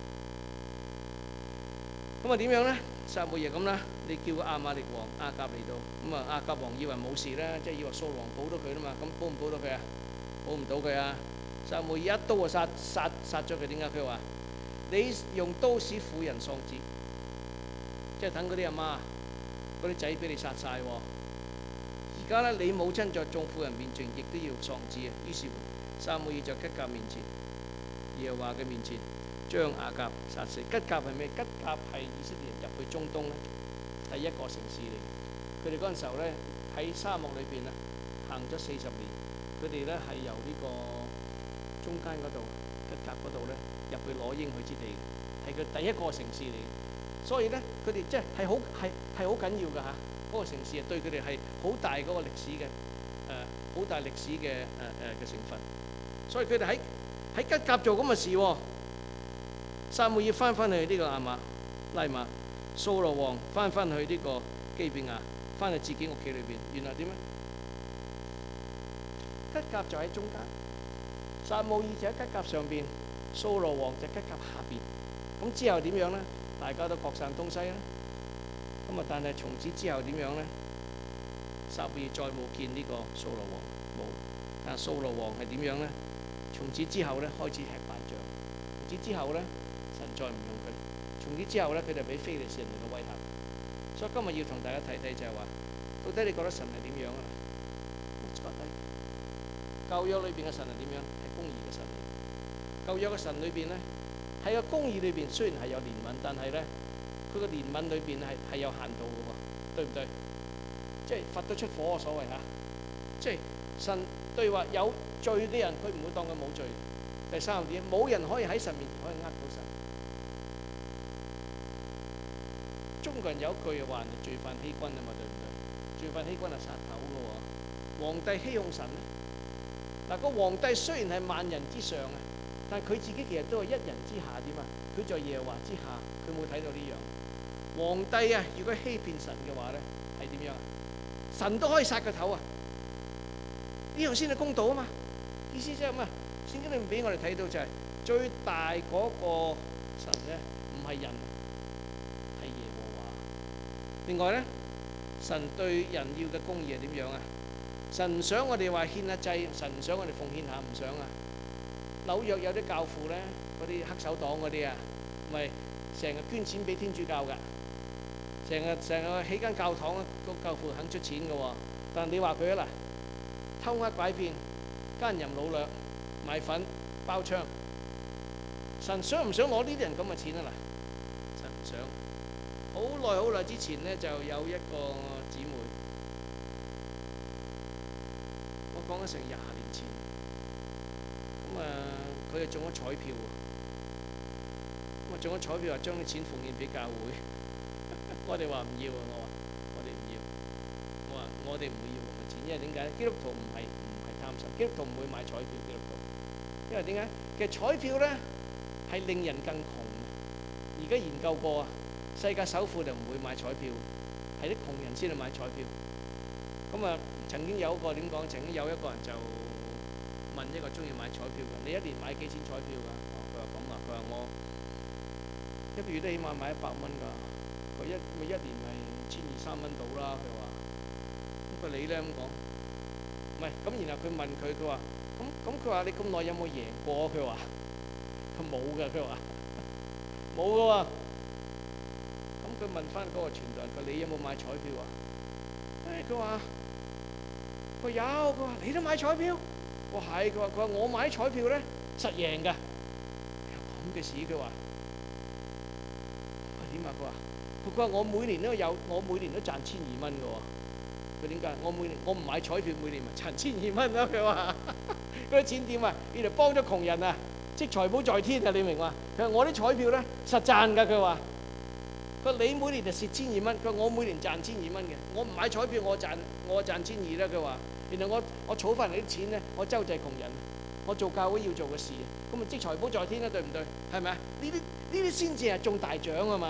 咁啊點樣咧？撒母耳咁啦，你叫個亞瑪力王亞甲嚟到，咁啊亞甲王以為冇事啦，即係以為掃羅王保到佢啦嘛，咁保唔保到佢啊？保唔到佢啊！撒母耳一刀就殺咗佢。點解？佢話你用刀使婦人喪子，即係等嗰啲阿媽嗰啲仔俾你殺晒喎。而家咧，你母親在眾婦人面前亦都要喪子啊！於是撒母耳就吉甲面前，耶和華嘅面前，將亞甲殺死。吉甲係咩？吉甲係以色列人入去中東咧第一個城市嚟嘅。佢哋嗰陣時候咧喺沙漠裏邊啊行咗40年，佢哋咧係由呢個中間嗰度吉甲嗰度咧入去攞應許之地嘅，係佢第一個城市嚟嘅。所以咧佢哋即係好緊要㗎嚇。嗰個城市啊對佢哋係好大嗰個歷史嘅好大歷史嘅成分。所以佢哋喺吉甲做咁嘅事喎。撒母耳翻去呢個亞瑪拉馬，掃羅王翻去呢個基比亞，翻去自己屋企裏邊。原來點咧？吉甲就喺中間，撒母耳就喺吉甲上邊，掃羅王就吉甲下邊。咁之後點樣咧？大家都各散東西啦。咁啊，但係從此之後點樣咧？撒母耳再冇見呢個掃羅王冇。但係掃羅王係點樣咧？從此之後咧開始吃敗仗。從此之後咧，神再唔用佢。從此之後咧，佢就俾非利士人嚟到威嚇。所以今日要同大家睇睇就係話，到底你覺得神係點樣啊？舊約裏邊嘅神係點樣？係公義嘅神嚟。舊約嘅神裏邊咧，喺個公義裏邊雖然係有憐憫，但係咧，佢個憐憫裏邊係有限度嘅喎，對唔對？即係罰得出火嘅所謂嚇。即係神對話有罪啲人，佢唔會當佢冇罪。第三點，冇人可以喺神面前可以呃到神。中國人有一句話係罪犯欺君啊嘛，對唔對？罪犯欺君係殺頭嘅喎。皇帝欺哄神咧。嗱，個皇帝雖然係萬人之上啊，但係佢自己其實都係一人之下點啊？佢在耶和華之下，佢冇睇到呢樣。皇帝啊，如果欺騙神嘅話咧，係點樣啊？神都可以殺個頭啊！呢樣先係公道啊嘛。意思即係咩？聖經裏面俾我哋睇到就係最大嗰個神咧，唔係人，係耶和華。另外咧，神對人要嘅公義係點樣啊？神唔想我哋話獻下祭，神唔想我哋奉獻下，唔想啊！紐約有啲教父咧，嗰啲黑手黨嗰啲啊，咪成日捐錢俾天主教㗎，成日起間教堂，個教父肯出錢嘅喎。但係你話佢啊嗱，偷呃拐騙、奸淫擄掠、賣粉、包娼，神想唔想攞呢啲人咁嘅錢啊嗱？神唔想。好耐之前咧，就有一個姊妹。講咗成20年前，咁佢就中咗彩票喎，咁中咗彩票話將啲錢奉獻俾教會，我哋話唔要啊，我哋唔要，我話我哋唔會要咁嘅錢，因為點解咧？基督徒唔係貪心，基督徒唔會買彩票，基督徒，因為點解？其實彩票咧係令人更窮嘅，而家研究過啊，世界首富就唔會買彩票，係啲窮人先去買彩票，咁啊。曾經有一個點講？曾經有一個人就問一個中意買彩票嘅，你一年買幾錢彩票㗎？佢話咁啊，佢話我一個月都起碼買100蚊㗎。佢一年咪1200-1300蚊到啦。佢話咁佢你咧咁講，唔係咁。然後佢問佢，佢話咁佢話你咁耐有冇贏過？佢話佢冇㗎。佢話冇㗎喎。咁佢問翻嗰個傳道人，佢你有冇買彩票啊？佢話。佢有，佢話你都買彩票？我係，佢話我買彩票咧實贏㗎。咁嘅事，佢話點啊？佢話我每年都有，我每年都賺1200蚊㗎喎。佢點解？我唔買彩票，每年咪賺1200蚊咯。佢話嗰啲錢點啊？原來幫咗窮人啊，即係財寶在天啊！你明嘛？佢話我啲彩票咧實賺㗎。佢話佢話你每年就蝕1200，佢話我每年賺1200嘅，我唔買彩票我賺1200啦。佢話，然後我儲翻嚟啲錢咧，我周濟窮人，我做教會要做嘅事，咁咪積財寶在天啦，對唔對？係咪啊？呢啲先至係中大獎啊嘛！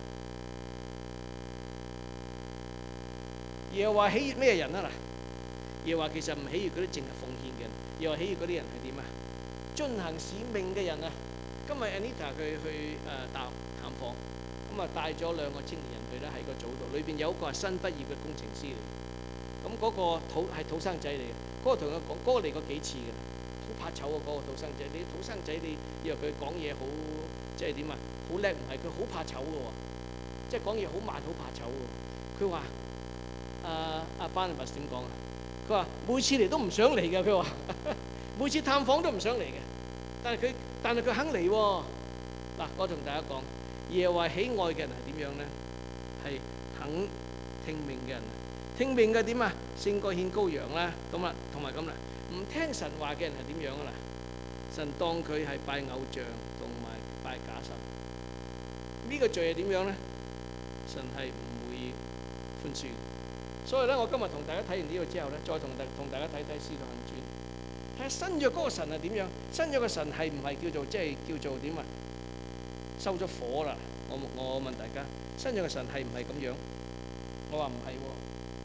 耶和華喜悅咩人啊嗱？耶和華其實唔喜悅嗰啲淨係奉獻嘅人，耶和華喜悅嗰啲人係點啊？遵行使命嘅人啊！今日 Anita 佢去探訪，咁啊帶咗2個青年人去咧，喺個組度，裏邊有一個係新畢業嘅工程師嚟，咁嗰個土生仔嚟嘅，嗰個同佢講，嗰個嚟過幾次嘅，好怕醜啊！嗰個土生仔，你土生仔你以為佢講嘢好即係點啊？好叻唔係，佢好怕醜嘅喎，即係講嘢好慢，好怕醜嘅。佢話阿班尼拔點講啊？佢話每次嚟都唔想嚟嘅，佢話每次探訪都唔想嚟嘅，但係佢肯嚟喎。嗱，我同大家講，耶和華喜愛嘅人係點樣咧？係肯聽命嘅人。聽命嘅點啊？勝過獻羔羊啦，咁啊，同埋咁啦。唔聽神話嘅人係點樣啊？嗱，神當佢係拜偶像同埋拜假神。呢個罪係點樣咧？神係唔會寬恕。所以咧，我今日同大家睇完呢個之後咧，再同大家睇睇《使徒行傳》，睇下新約嗰個神係點樣。新約嘅神係唔係叫做點啊？收咗火啦！我問大家，新約嘅神係唔係咁樣？我話唔係喎。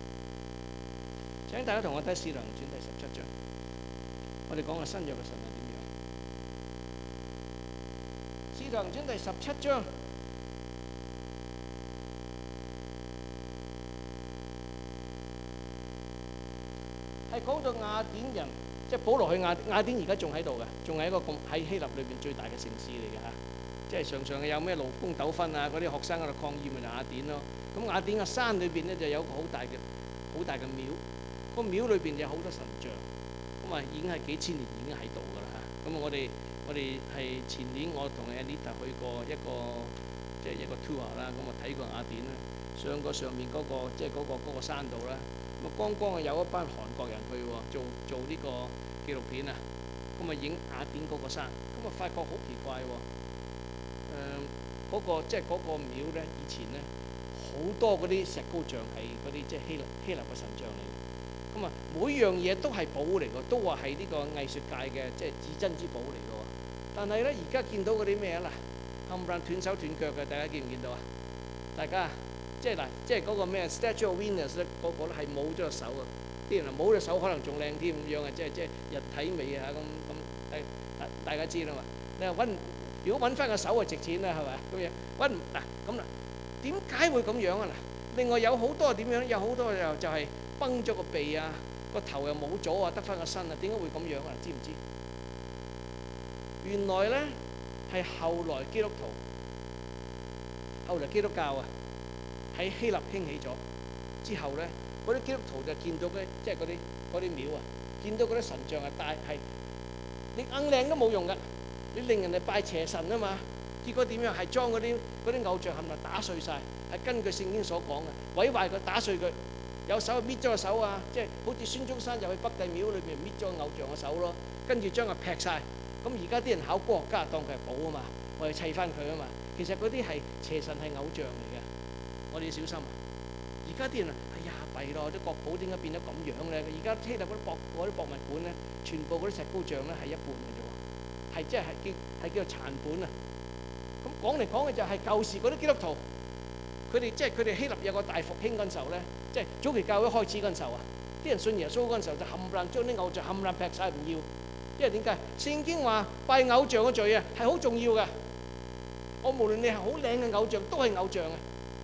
請大家同我睇《使徒行傳》第17章，我哋講下新約嘅神係點樣。《使徒行傳》第17章。係講到雅典人，即係保羅去雅典，而家仲喺度嘅，仲係一個喺希臘裏邊最大嘅城市嚟嘅嚇。即係常常有咩勞工糾紛啊，嗰啲學生喺度抗議，咪就雅典咯。咁雅典嘅山裏邊咧就有個好大嘅廟，個廟裏邊有好多神像，咁啊已經係幾千年已經喺度㗎啦嚇。咁我哋係前年我同 Anita 去過一個 tour 啦，咁啊睇過雅典啦，上過上面嗰個即係嗰個山度啦。咁啊，剛剛有一班韓國人去喎，做呢個紀錄片啊，咁啊影雅典嗰個山，咁啊發覺好奇怪喎，嗰個廟咧，以前咧好多嗰啲石膏像係嗰啲即係希臘嘅神像嚟嘅，咁啊每樣嘢都係寶嚟㗎，都話係呢個藝術界嘅即係至珍之寶嚟㗎喎。但係咧而家見到嗰啲咩啊嗱，冚唪唥斷手斷腳嘅，大家見唔見到啊？大家？即係嗰個咩 Statue of Venus 咧，嗰個咧係冇咗個手啊！啲人話冇咗手可能仲靚啲咁樣啊！即係人體美啊咁，大家知啦嘛。你話如果揾翻個手啊，值錢啦係咪？咁樣揾嗱咁啦，點解會咁樣啊嗱？另外有好多點樣？有好多就係崩咗個鼻啊，個頭又冇咗啊，得翻個身啊，點解會咁樣啊？知唔知？原來咧係後來基督徒，後來基督教啊。喺希臘興起咗之後咧，嗰啲基督徒就見到即係嗰啲廟啊，見到嗰啲神像啊，係你硬靚都冇用噶，你令人哋拜邪神啊嘛。結果點樣係將嗰啲偶像係咪打碎晒？係根據聖經所講嘅，毀壞佢，打碎佢，有手搣咗個手啊，即係好似孫中山入去北帝廟裏邊搣咗個偶像嘅手咯，跟住將佢劈晒。咁而家啲人考科學家當佢係寶啊嘛，我哋砌翻佢啊嘛。其實嗰啲係邪神，係偶像嚟嘅。我哋要小心啊！而家啲人哎呀弊咯，啲國寶點解變咗咁樣咧？而家希臘嗰啲博物館咧，全部嗰啲石膏像咧係一半嘅啫喎，係叫做殘本啊！咁講嚟講去就係舊時嗰啲基督徒，佢哋希臘有個大復興嗰陣時候咧，即係早期教會開始嗰陣時候啊，啲人信耶穌嗰陣時候就冚唪唥將啲偶像冚唪唥劈晒唔要，因為點解？聖經話拜偶像嘅罪啊係好重要嘅，我無論你係好靚嘅偶像都係偶像啊！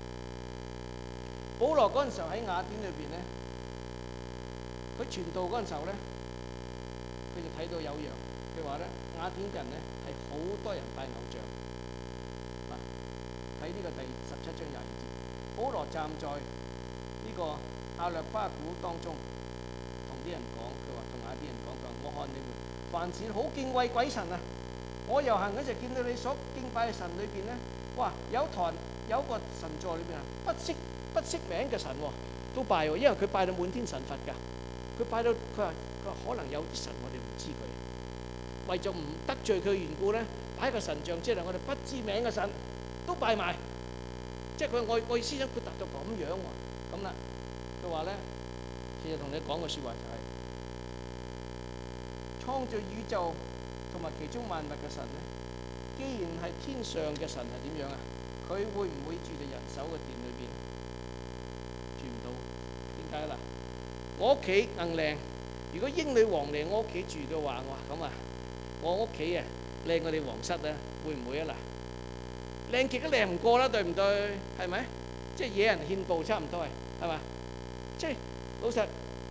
保羅嗰陣時候喺雅典裏邊咧，佢傳道嗰陣時候咧，佢就睇到有樣，佢話咧雅典人咧係好多人拜偶像。嗱，喺呢個第17章22節，保羅站在呢個亞略巴古當中，同啲人講，佢話同雅典人講，佢話我看你們凡事好敬畏鬼神啊！我遊行嗰時見到你所敬拜嘅神裏邊咧，哇有個神座裏邊啊，不識名嘅神都拜喎，因為佢拜到滿天神佛㗎。佢拜到佢話可能有啲神我哋唔知佢，為咗唔得罪佢嘅緣故咧，擺個神像即係我哋不知名嘅神都拜埋。 即係我思想豁達到咁樣喎。咁啦，佢話咧，其實同你講個説話就係、創造宇宙同埋其中萬物嘅神咧，既然係天上嘅神係點樣啊？佢會唔會住喺人手嘅殿裏邊？住唔到。點解啦？我屋企硬靚，如果英女王嚟我屋企住嘅話，咁啊，我屋企啊靚過你皇室啊，會唔會啊？嗱，靚極都靚唔過啦，對唔對？係咪？即係惹人獻報差唔多係嘛？即係老實，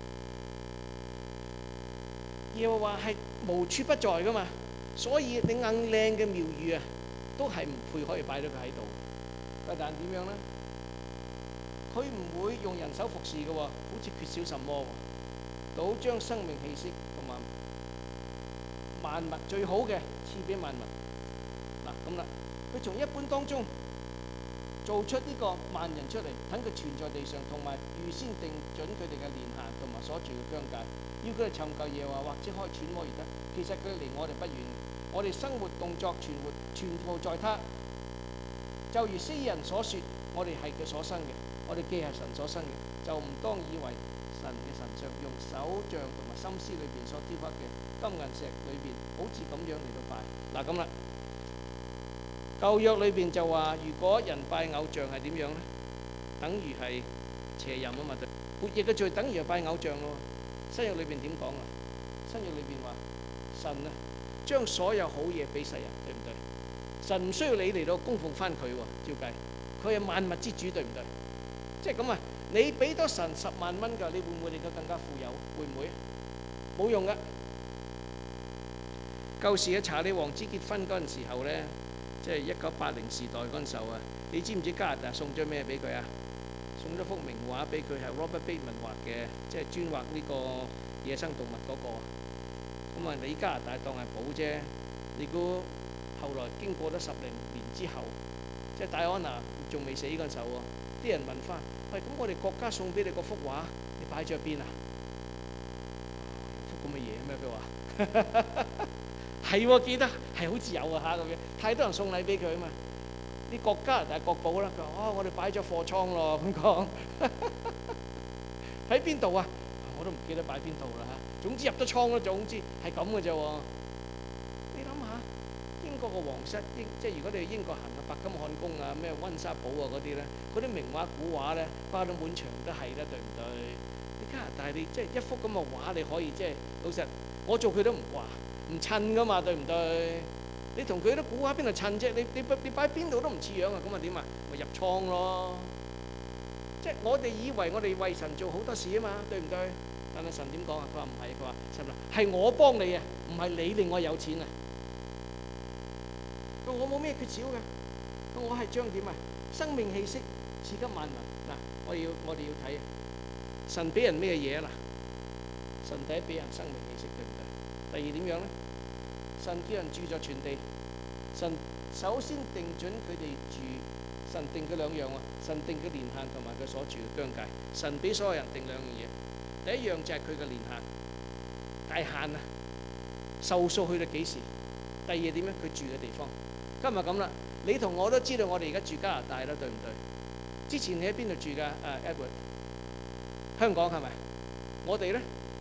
耶和華係無處不在噶嘛，所以你硬靚嘅廟宇啊，都係唔配可以擺到佢喺度。但點樣咧？佢唔會用人手服侍嘅喎，好似缺少什麼喎。倒將生命氣息同埋萬物最好嘅賜俾萬物。嗱咁啦，佢從一般當中做出呢個萬人出嚟，等佢存在地上，同埋預先定準佢哋嘅年限同埋所住嘅疆界，要佢哋尋求耶和華或者可以揣摩而得。其實佢離我哋不遠，我哋生活動作全部在他。就如詩人所說，我哋係佢所生嘅，我哋既係神所生嘅，就唔當以為神嘅神像用手杖同埋心思裏邊所雕刻嘅金銀石裏邊，好似咁樣嚟到拜。嗱咁啦，舊約裏邊就話，如果人拜偶像係點樣咧？等於係邪淫啊嘛，悖逆嘅罪等於係拜偶像咯。新約裏邊點講啊？新約裏邊話神啊，將所有好嘢俾世人，對唔對？神唔需要你嚟到供奉翻佢喎，照計佢係萬物之主，對唔對？即係咁啊！你俾多神10萬蚊㗎，你會唔會令佢更加富有？會唔會？冇用㗎。舊時嘅查理王子結婚嗰陣時候咧，即係1980時代嗰陣時候啊，你知唔知加拿大送咗咩俾佢啊？送咗幅名畫俾佢，係 Robert Bateman 畫嘅，即係專畫呢個野生動物嗰個。咁啊，你加拿大當係寶啫，你估？後來經過咗10零年之後，即係戴安娜仲未死嗰陣時候喎，啲人問翻：喂，咁我哋國家送俾你嗰幅畫，你擺咗喺邊啊？幅咁嘅嘢咩？佢話係喎，記得係好似有啊嚇咁樣，太多人送禮俾佢啊嘛。啲國家大國寶啦，佢話：哦，我哋擺咗貨倉咯咁講。喺邊度啊？我都唔記得擺邊度啦嚇。總之入咗倉咯，總之係咁嘅啫喎。英國個皇室，即係如果你去英國行啊，白金漢宮啊、咩溫莎堡啊嗰啲咧，嗰啲名畫古畫咧，掛到滿牆都係啦，對唔對？你加拿大你即係一幅咁嘅畫，你可以即係老實，我做佢都唔話唔襯噶嘛，對唔對？你同佢啲古畫邊度襯啫？你擺邊度都唔似樣啊！咁啊點啊？咪入倉咯！即係我哋以為我哋為神做好多事啊嘛，對唔對？但係神點講啊？佢話唔係，佢話神啊，係我幫你啊，唔係你令我有錢啊！我冇咩缺少嘅，我係將點啊？生命氣息賜給萬民。嗱，我哋要睇神俾人咩嘢啊？嗱，神第一俾人生命氣息，對唔對？第二點樣咧？神叫人住在全地，神首先定準佢哋住，神定佢兩樣啊，神定佢年限同埋佢所住嘅疆界。神俾所有人定兩樣嘢，第一樣就係佢嘅年限大限啊，壽數去到幾時？第二點樣？佢住嘅地方。今日咁啦，你同我都知道我哋而家住加拿大啦，對唔對？之前你喺邊度住㗎？Edward，香港係咪？我哋咧，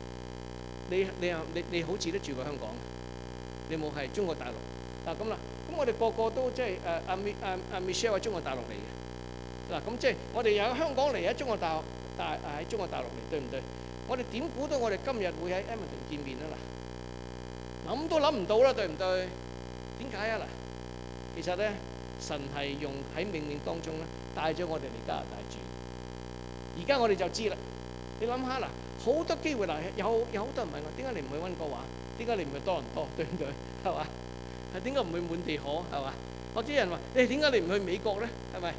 你好似都住過香港，你冇係中國大陸嗱咁啦。咁我哋個個都即係阿 Michelle 係中國大陸嚟嘅嗱，咁即係我哋由香港嚟喺中國大陸，喺中國大陸嚟，對唔對？我哋點估到我哋今日會喺 Edmonton 見面啊？嗱，諗都諗唔到啦，對唔對？點解啊？嗱，其實咧，神係用喺命令當中咧，帶咗我哋嚟加拿大住。而家我哋就知啦。你諗下嗱，好多機會嗱，有好多人問我，點解你唔去溫哥華？點解你唔去多倫多？對唔對？係嘛？係點解唔去滿地可？係嘛？或者人話，你點解你唔去美國咧？係咪？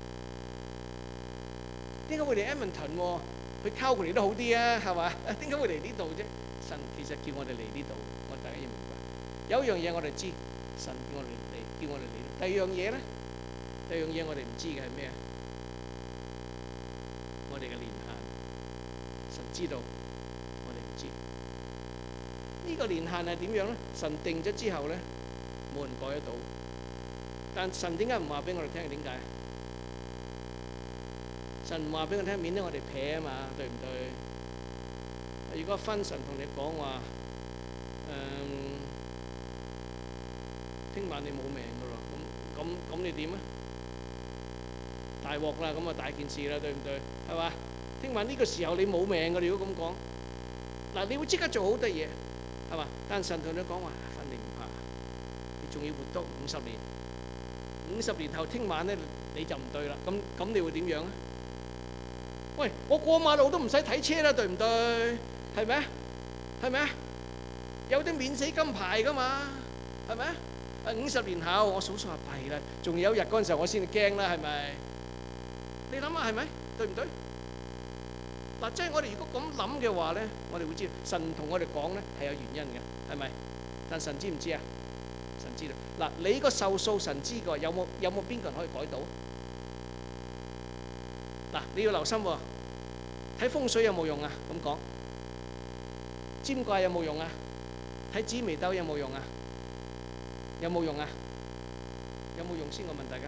點解會嚟 Edmonton 喎？去 Calgary 都好啲啊？係嘛？點解會嚟呢度啫？神其實叫我哋嚟呢度，我大家要明白。有一樣嘢我哋知，神叫我哋嚟，叫我哋嚟。第二樣嘢咧，第二樣嘢我哋唔知嘅係咩啊？我哋嘅年限，神知道，我哋唔知。呢個年限係點樣咧？神定咗之後咧，冇人改得到。但神點解唔話俾我哋聽？點解？ 神話俾我聽，免得我哋撇啊嘛，對唔對？如果分神同你講話，聽晚你冇命噶咯，咁你點啊？大鑊啦，咁啊大件事啦，對唔對？係嘛？聽晚呢個時候你冇命噶，如果咁講，嗱，你會即刻做好多嘢，係嘛？但神同你講話，瞓你唔怕，你仲要活多50年，50年後聽晚咧你就唔對啦，咁你會點樣啊？喂，我過馬路都唔使睇車啦，對唔對？係咪啊？係咪啊？有啲免死金牌噶嘛，係咪啊？50年後我數數下弊啦，仲有一日嗰陣時候我先至驚啦，係咪？你諗下係咪？對唔對？嗱，即係我哋如果咁諗嘅話咧，我哋會知道神同我哋講咧係有原因嘅，係咪？但神知唔知啊？神知道。嗱，你個壽數神知過，有冇邊個人可以改到？嗱，你要留心喎，睇風水有冇用啊？咁講，占卦有冇用啊？睇紫微斗有冇用啊？有冇用啊？有冇用先？我問大家，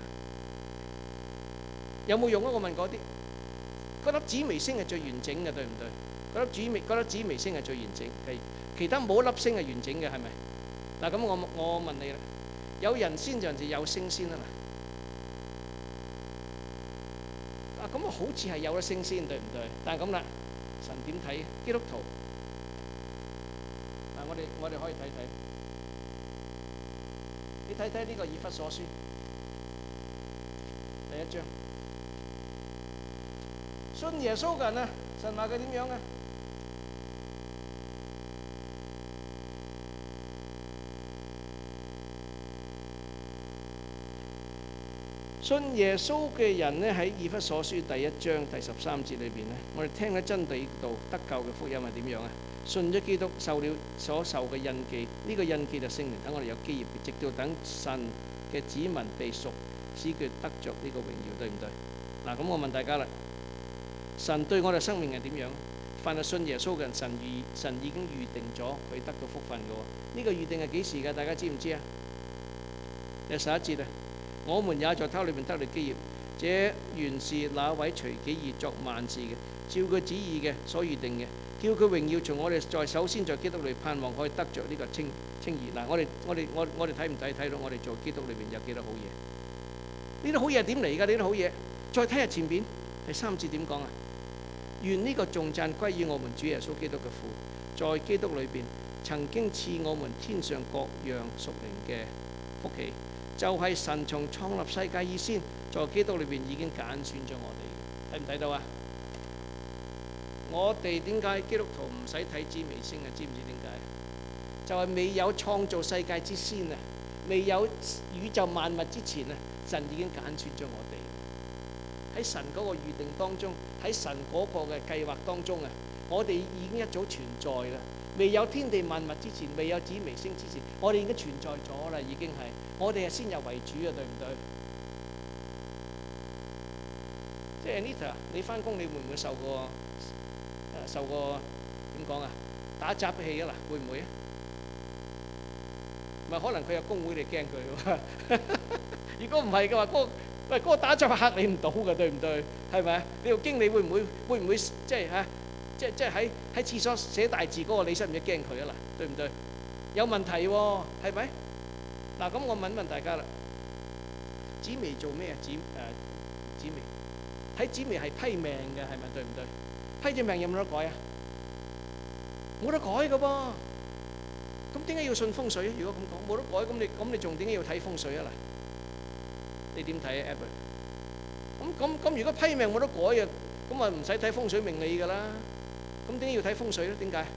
有冇用啊？我問嗰啲，嗰粒紫微星係最完整嘅，對唔對？嗰粒紫微星係最完整嘅，其他冇一粒星係完整嘅，係咪？嗱，咁我問你啦，有人先就有星先啊嘛？啊，咁啊好似係有得升先，對唔對？但係咁啦，神點睇基督徒？嗱，我哋可以睇睇，你睇睇呢個以弗所書第1章，信耶穌嘅人啊，神話佢點樣啊？信耶穌嘅人呢，喺以弗所書第1章第13節裏邊呢，我哋聽咗真理道得救嘅福音係點樣啊？信咗基督，受了所受嘅印記，呢個印記就聖靈，等我哋有基業，直到等神嘅子民被贖，使佢得着呢個榮耀，對唔對？嗱，咁我問大家啦，神對我哋生命係點樣？凡係信耶穌嘅人，神已經預定咗佢得到福分嘅喎。呢個預定係幾時嘅？大家知唔知啊？第11節啊！我們也在他裏面得了基業，這原是那位隨己意作萬事嘅，照佢旨意嘅所預定嘅，叫佢榮耀從我哋首先在基督裏盼望可以得着呢個稱義。嗱，我哋睇唔睇到我哋在基督裏面有幾多好嘢？呢啲好嘢點嚟㗎？呢啲好嘢，再睇下前邊第3節點講啊？願呢個頌讚歸於我們主耶穌基督嘅父，在基督裏邊曾經賜我們天上各樣屬靈嘅福氣。就係神從創立世界以先，在基督裏邊已經揀選咗我哋，睇唔睇到啊？我哋點解基督徒唔使睇紫微星啊？知唔知點解？就係未有創造世界之先啊，未有宇宙萬物之前啊，神已經揀選咗我哋。喺神嗰個預定當中，喺神嗰個嘅計劃當中啊，我哋已經一早存在啦。未有天地萬物之前，未有紫微星之前，我哋已經存在咗啦，已經係。我哋係先入為主啊，對唔對？即係 Anita，你翻工你會唔會受過點講啊？打雜氣啊嗱，會唔會啊？咪可能佢有工會，你驚佢喎。如果唔係嘅話，嗰個打雜嚇你唔到嘅，對唔對？係咪啊？你個經理會唔會即係嚇？即係喺廁所寫大字嗰個，你識唔識驚佢啊嗱？對唔對？有問題喎，係咪？嗱，咁我問大家啦，紫微做咩啊？紫微睇紫微係批命嘅，係咪？對唔對？批咗命有冇得改啊？冇得改嘅噃。咁點解要信風水啊？如果咁講冇得改，咁你仲點解要睇風水啊？嗱，你點睇啊 Edward？咁如果批命冇得改嘅，咁啊唔使睇風水命理㗎啦。咁點解要睇風水咧？點解？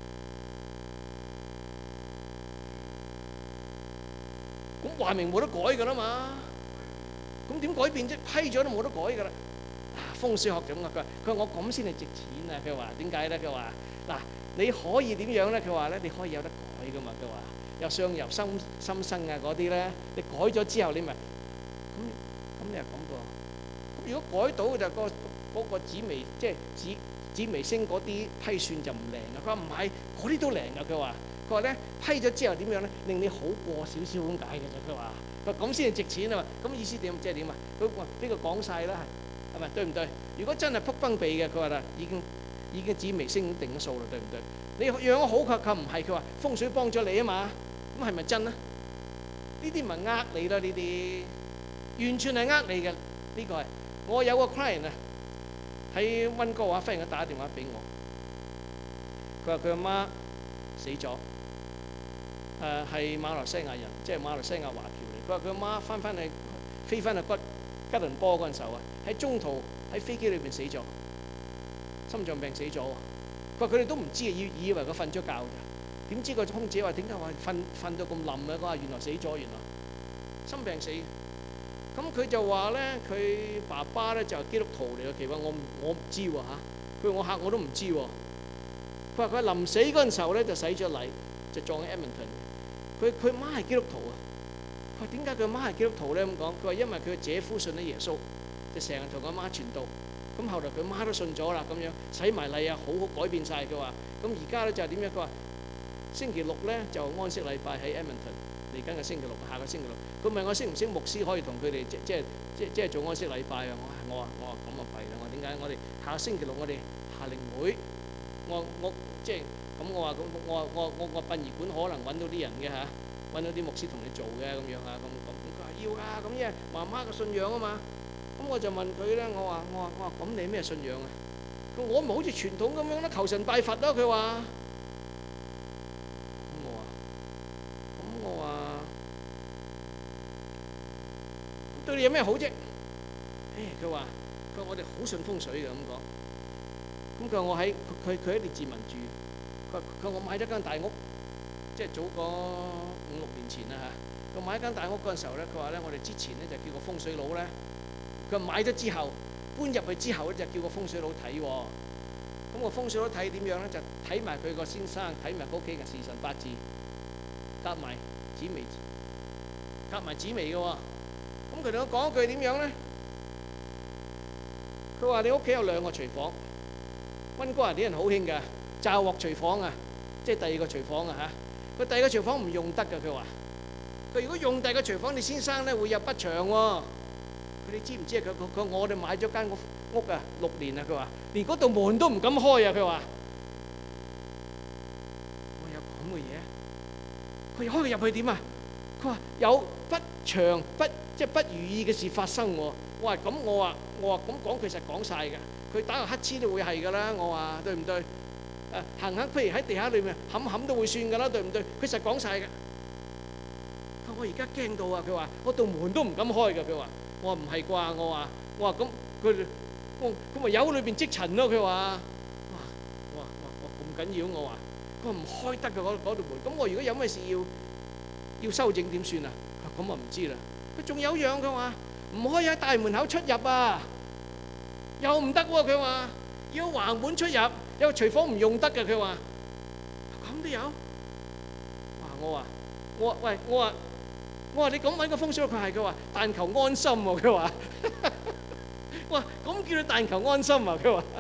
咁話明冇得改㗎啦嘛，咁點改變啫？批咗都冇得改㗎啦。風水學咁啊，佢話我咁先係值錢啊。佢話點解咧？佢話嗱，你可以點樣咧？佢話咧，你可以有得改㗎嘛。佢話有相由心生啊嗰啲咧，你改咗之後你咪咁你又咁噃。咁如果改到就嗰個紫微即係紫微星嗰啲批算就唔靈啊。佢話唔係，嗰啲都靈啊。佢話咧，批咗之後點樣咧？令你好過少少咁解嘅啫。佢話咁先係值錢啊嘛。咁意思點？即係點啊？佢話呢個講曬啦，係係咪？對唔對？如果真係撲崩鼻嘅，佢話啦，已經紫微星定咗數啦，對唔對？你養得好佢唔係，佢話風水幫咗你啊嘛，咁係咪真啊？呢啲咪呃你啦，呢啲完全係呃你嘅。呢個係我有個 client 啊，喺溫哥華，忽然間打電話俾我，佢話佢阿媽死咗，係馬來西亞人，即係馬來西亞華僑嚟。佢話佢阿媽飛翻去吉隆坡嗰陣時候啊，喺中途喺飛機裏邊死咗，心臟病死咗。佢話佢哋都唔知，以為佢瞓咗覺咋，點知個空姐話點解話瞓到咁冧嘅？佢話原來死咗，原來心病死。咁佢就話咧，佢爸爸咧就係基督徒嚟嘅。其實我唔知喎嚇，佢我嚇我都唔知喎。佢話佢臨死嗰陣時候咧就洗咗禮，就葬喺 Edmonton。佢媽係基督徒啊。佢話點解佢媽係基督徒咧？咁講，佢話因為佢嘅姐夫信咗耶穌，就成日同佢媽傳道。咁後來佢媽都信咗啦，咁樣洗埋禮啊，好改變晒。佢話咁而家咧就係點樣？佢話星期六咧就安息禮拜喺 Edmonton， 嚟緊嘅星期六，下個星期六。佢問我識唔識牧師可以同佢哋即係做安息禮拜啊？我話咁啊弊啦！我點解？我哋下個星期六我哋夏令會，我即係咁我話咁我殯儀館可能揾到啲人嘅嚇，揾到啲牧師同你做嘅咁樣啊咁。佢話要㗎，咁因為媽媽嘅信仰啊嘛。咁我就問佢咧，我話咁你咩信仰啊？佢話我唔好似傳統咁樣啦，求神拜佛咯。佢話咁我話對你有咩好啫？佢話我哋好信風水嘅咁講。咁佢話我喺佢喺列治文住。佢話我買咗間大屋，即係早個5-6年前啦嚇。佢買一間大屋嗰陣時候咧，佢話咧我哋之前咧就叫個風水佬咧。佢買咗之後，搬入去之後咧，就叫個風水佬睇喎。咁個風水佬睇點樣咧？就睇埋佢個先生，睇埋佢屋企嘅時辰八字，夾埋紫微嘅喎。咁佢同我講一句點樣咧？佢話你屋企有2個廚房，溫哥華啲人好興㗎，炸鑊廚房啊，即係第2個廚房啊嚇。佢第2個廚房唔用得㗎，佢話佢如果用第2個廚房，你先生咧會有不祥喎。你知唔知啊？佢我哋買咗間屋啊，6年啊。佢話連嗰道門都唔敢開啊。佢話我有咁嘅嘢，佢開佢入去點啊？佢話有不祥即係不如意嘅事發生喎。我話咁咁講，其實講晒㗎。佢打個乞嗤都會係㗎啦。我話對唔對？行譬如喺地下裏面冚都會算㗎啦，對唔對？佢實講晒㗎。我而家驚到啊！佢話我道門都唔敢開㗎。佢話。我話唔係啩？我話咁佢咪有裏邊積塵咯？佢話哇咁緊要？我話佢唔開得㗎嗰道門。咁我如果有咩事要修整點算啊？咁我唔知啦。佢仲有樣佢話唔可以喺大門口出入啊，又唔得喎。佢話要橫門出入，有個廚房唔用得㗎。佢話咁都有。我話你咁揾個風水，佢話但求安心喎。佢話哇咁叫你但求安心啊。佢話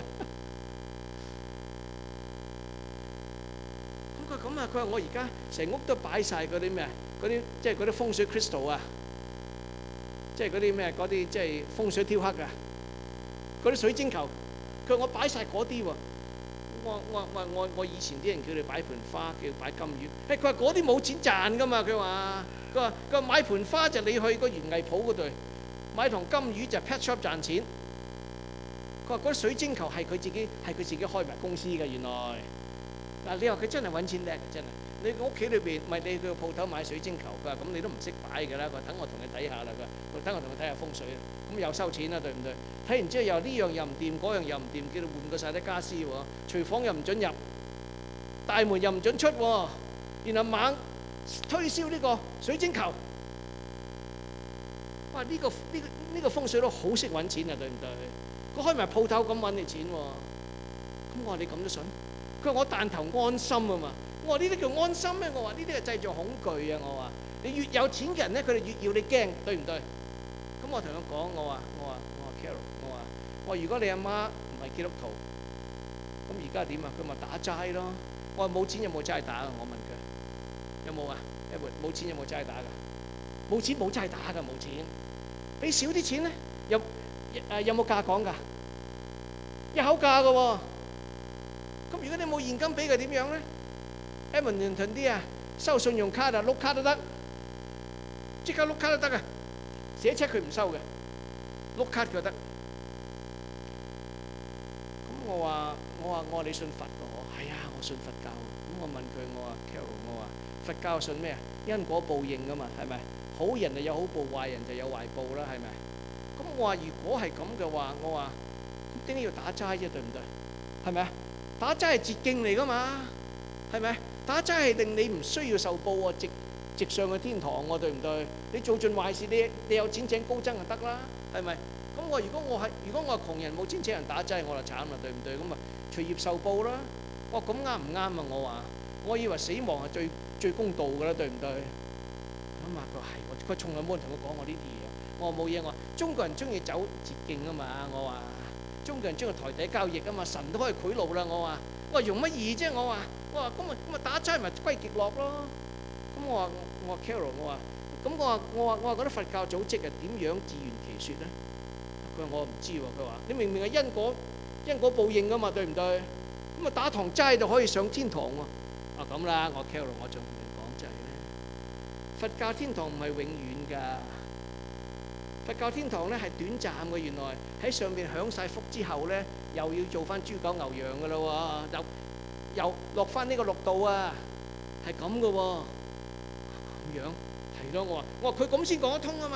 佢話我而家成屋都擺晒嗰啲咩嗰啲即係嗰啲風水 crystal 啊，即係嗰啲咩嗰啲即係風水雕刻啊，嗰啲水晶球。佢話我擺晒嗰啲喎。我以前啲人叫你擺盆花，叫擺金魚。佢話嗰啲冇錢賺㗎嘛。佢話買盆花就你去個園藝鋪嗰度買堂金魚就 pet shop 賺錢。佢話嗰啲水晶球係佢自己開埋公司嘅。原來嗱，你話佢真係揾錢叻嘅，真係。你屋企裏邊咪你去個鋪頭買水晶球，佢話咁你都唔識擺㗎啦。佢話等我同你睇下啦。佢話等我同佢睇下風水啦。咁又收錢啦，對唔對？睇完之後又呢樣又唔掂，嗰樣又唔掂，叫你換過晒啲家私喎。廚房又唔準入，大門又唔準出喎。然後猛推銷呢個水晶球。哇！呢個風水佬好識揾錢啊，對唔對？佢開埋鋪頭咁揾你錢喎。咁我話你咁都信？佢話我但求安心啊嘛。我話呢啲叫安心咩？我話呢啲係製造恐懼啊。我話你越有錢嘅人咧，佢哋越要你驚，對唔對？咁我同佢講，我話 Carol，我話如果你阿媽唔係基督徒，咁而家點啊？佢咪打齋咯。我話冇錢有冇齋打啊？我問佢有冇啊？冇錢有冇齋打㗎？冇錢冇齋打㗎，冇錢。俾少啲錢咧，又有冇價講㗎？一口價㗎喎。咁如果你冇現金俾佢點樣咧？Edmonton啲啊，收信用卡啊，碌卡都得，即刻碌卡都得啊。寫車佢唔收嘅，碌卡佢得。咁我話你信佛喎？係啊，我信佛教。咁我問佢，我話 Carol，我話佛教信咩啊？因果報應㗎嘛，係咪？好人就有好報，壞人就有壞報啦，係咪？咁我話如果係咁嘅話，我話咁點解要打齋啫？對唔對？係咪啊？打齋係捷徑嚟㗎嘛，係咪？打齋係令你唔需要受報喎，直上去天堂喎，對唔對？你做盡壞事，你有錢請高僧就得啦，係咪？咁我如果我係窮人冇錢請人打齋，我就慘啦，對唔對？咁啊隨業受報啦。我話咁啱唔啱啊？我以為死亡係最公道㗎啦，對唔對？咁啊佢話係，佢從來冇人同我講過呢啲嘢。我話冇嘢，我話中國人中意走捷徑啊嘛，我話。中國人中意台底交易啊嘛，神都可以賄賂啦。我話容乜易啫？我話咁啊打齋咪歸極樂咯。咁我話 Carol，我話嗰啲佛教組織係點樣自圓其說咧？佢話我唔知喎。佢話你明明係因果報應噶嘛，對唔對？咁啊打堂齋就可以上天堂喎。咁啦，我 Carol，我仲同你講就係咧，佛教天堂唔係永遠㗎。佛教天堂咧係短暫嘅，原來喺上邊享晒福之後咧，又要做翻豬狗牛羊嘅咯喎，又落翻呢個六道啊，係咁嘅喎，咁樣係咯。我話佢咁先講得通啊嘛，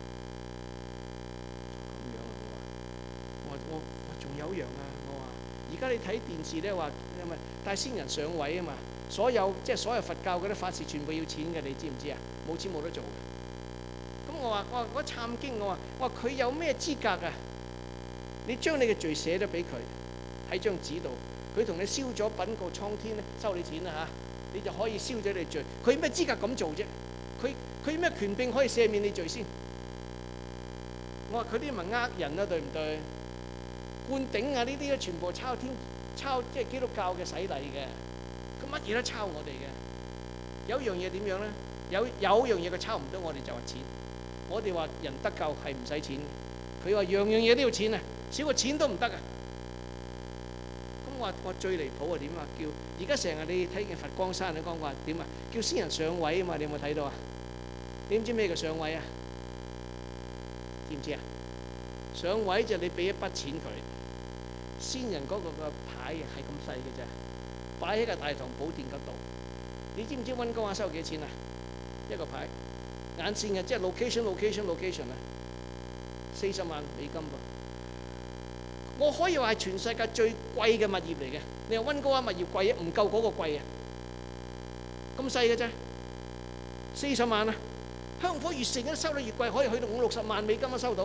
咁樣啊，我仲有一樣啊，我話而家你睇電視咧話，因為帶先人上位啊嘛，所有佛教嗰啲法事全部要錢嘅，你知唔知啊？冇錢冇得做。我話懺經，我話佢有咩資格啊？你將你嘅罪寫咗俾佢喺張紙度，佢同你燒咗稟告蒼天咧，收你錢啦嚇，你就可以燒咗你罪。佢有咩資格咁做啫？佢有咩權柄可以赦免你罪先？我話佢啲咪呃人啦，對唔對？灌頂啊呢啲咧，全部抄即係基督教嘅洗禮嘅，佢乜嘢都抄我哋嘅。有一樣嘢點樣咧？有一樣嘢佢抄唔到我哋就係錢。我哋話人得救係唔使錢，佢話樣樣嘢都要錢啊，少個錢都唔得啊。咁我最離譜係點啊？叫而家成日你睇見佛光山你講話點啊？叫先人上位啊嘛，你有冇睇到啊？你知唔知咩叫上位啊？知唔知啊？上位就你俾一筆錢佢，先人嗰個牌係咁細嘅啫，擺喺個大堂寶殿嗰度。你知唔知溫哥華收幾錢啊？一個牌。眼線嘅，即係 location 啊，40萬美金噃。我可以話係全世界最貴嘅物業嚟嘅。你話溫哥華物業貴啊？唔夠嗰個貴啊！咁細嘅啫，40萬啊！香火越盛，收得越貴，可以去到50-60萬美金都收到。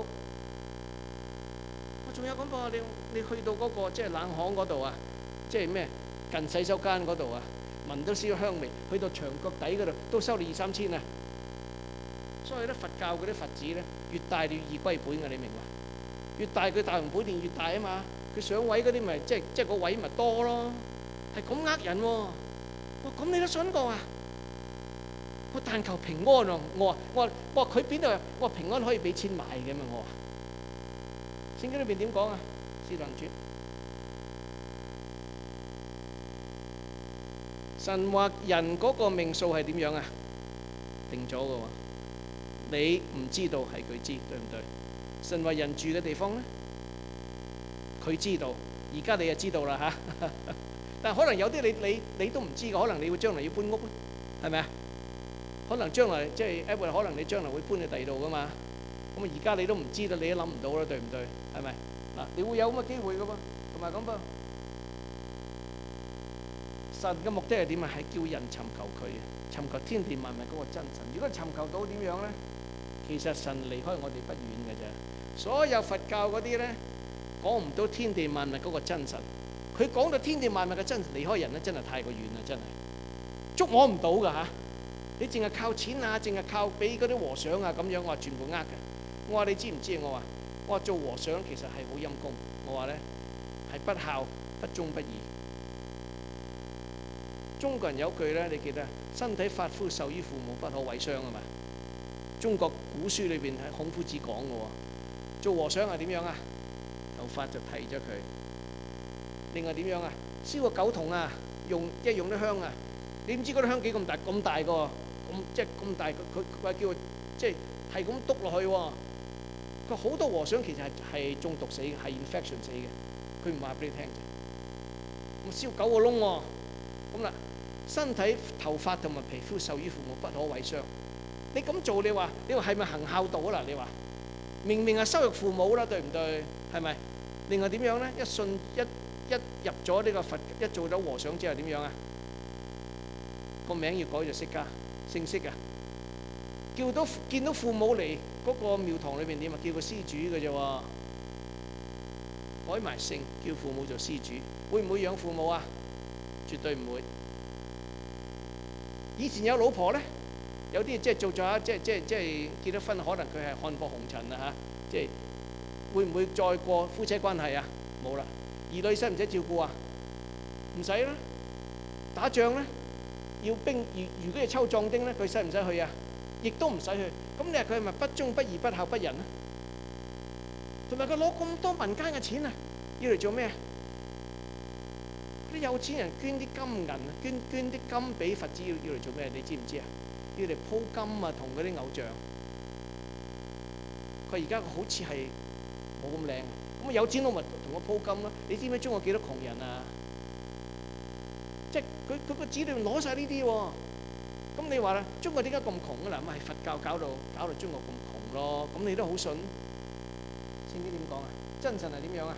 我仲有講過，你去到嗰個即係冷巷嗰度啊，即係咩近洗手間嗰度啊，聞到少少香味，去到牆腳底嗰度都收你2-3千啊！所以咧，佛教嗰啲佛寺咧，越大越易歸本嘅，你明嘛？越大佢大雄寶殿越大啊嘛，佢上位嗰啲咪即係個位咪多咯，係咁呃人喎。我咁你都信過啊？我但求平安啊！我話佢邊度？我話平安可以俾錢買嘅嘛？我話聖經裏邊點講啊？使徒行傳，神話人嗰個命數係點樣啊？定咗嘅喎。你唔知道係佢知，對唔對？神話人住嘅地方咧，佢知道，而家你就知道啦嚇。但係可能有啲你都唔知嘅，可能你會將來要搬屋咧，係咪啊？可能將來即係可能你將來會搬去第二度噶嘛。咁啊，而家你都唔知道，你都諗唔到啦，對唔對？係咪？嗱，你會有咁嘅機會嘅噃，同埋咁噃。神嘅目的係點啊？係叫人尋求佢，尋求天地萬物嗰個真神。如果尋求到點樣咧？其實神離開我哋不遠嘅啫。所有佛教嗰啲咧，講唔到天地萬物嗰個真神。佢講到天地萬物嘅真神，離開人咧，真係太過遠啦，真係捉摸唔到㗎嚇。你淨係靠錢啊，淨係靠俾嗰啲和尚啊咁樣，我話全部呃嘅。我話你知唔知啊？我話做和尚其實係好陰功。我話咧係不孝、不忠、不義。中國人有句咧，你記得身體髮膚受於父母，不可毀傷啊嘛。中國古書裏邊係孔夫子講嘅喎， 做和尚係點樣啊？頭髮就剃咗佢。另外點樣啊？燒個狗筒啊，用啲香啊。你唔知嗰啲香幾咁大，咁大個，咁大。佢話叫即係咁篤落去喎。佢好多和尚其實係中毒死嘅，係 infection 死嘅。佢唔話俾你聽啫。咁燒9個窿喎。咁啦，身體、頭髮同埋皮膚受於父母，不可毀傷。你咁做，你話係咪行孝道啊？嗱，你話明明係羞辱父母啦，對唔對？係咪？另外點樣咧？一入咗呢個佛，一做咗和尚之後點樣啊？個名要改就釋迦，姓釋啊！見到父母嚟嗰個廟堂裏邊點啊？叫個施主嘅啫喎，改埋姓，叫父母做施主，會唔會養父母啊？絕對唔會。以前有老婆咧，有啲即係做咗即係結咗婚，可能佢係看破紅塵啦嚇，即係會唔會再過夫妻關係啊？冇啦。兒女使唔使照顧啊？唔使啦。打仗咧，要兵，如果係抽壯丁咧，佢使唔使去啊？亦都唔使去。咁你話佢係咪不忠不義不孝不仁啊？同埋佢攞咁多民間嘅錢啊，要嚟做咩啊？啲有錢人捐啲金銀啊，捐啲金俾佛寺，要嚟做咩？你知唔知啊？要嚟鋪金啊，同嗰啲偶像。佢而家好似係冇咁靚，咁有錢佬咪同我鋪金咯。你知唔知中國幾多窮人啊？即係佢個子裏面攞晒呢啲喎。咁你話啦，中國點解咁窮啊？嗱，咪係佛教搞到中國咁窮咯。咁你都好信？先知點講啊？真神係點樣啊？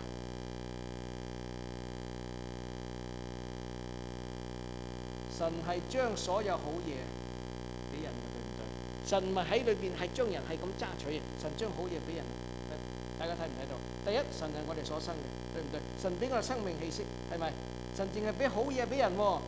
神係將所有好嘢俾人嘅，對唔對？神唔係喺裏邊係將人係咁揸取嘅，神將好嘢俾人。大家睇唔睇到？第一，神係我哋所生嘅，對唔對？神俾我哋生命氣息，係咪？神淨係俾好嘢俾人喎。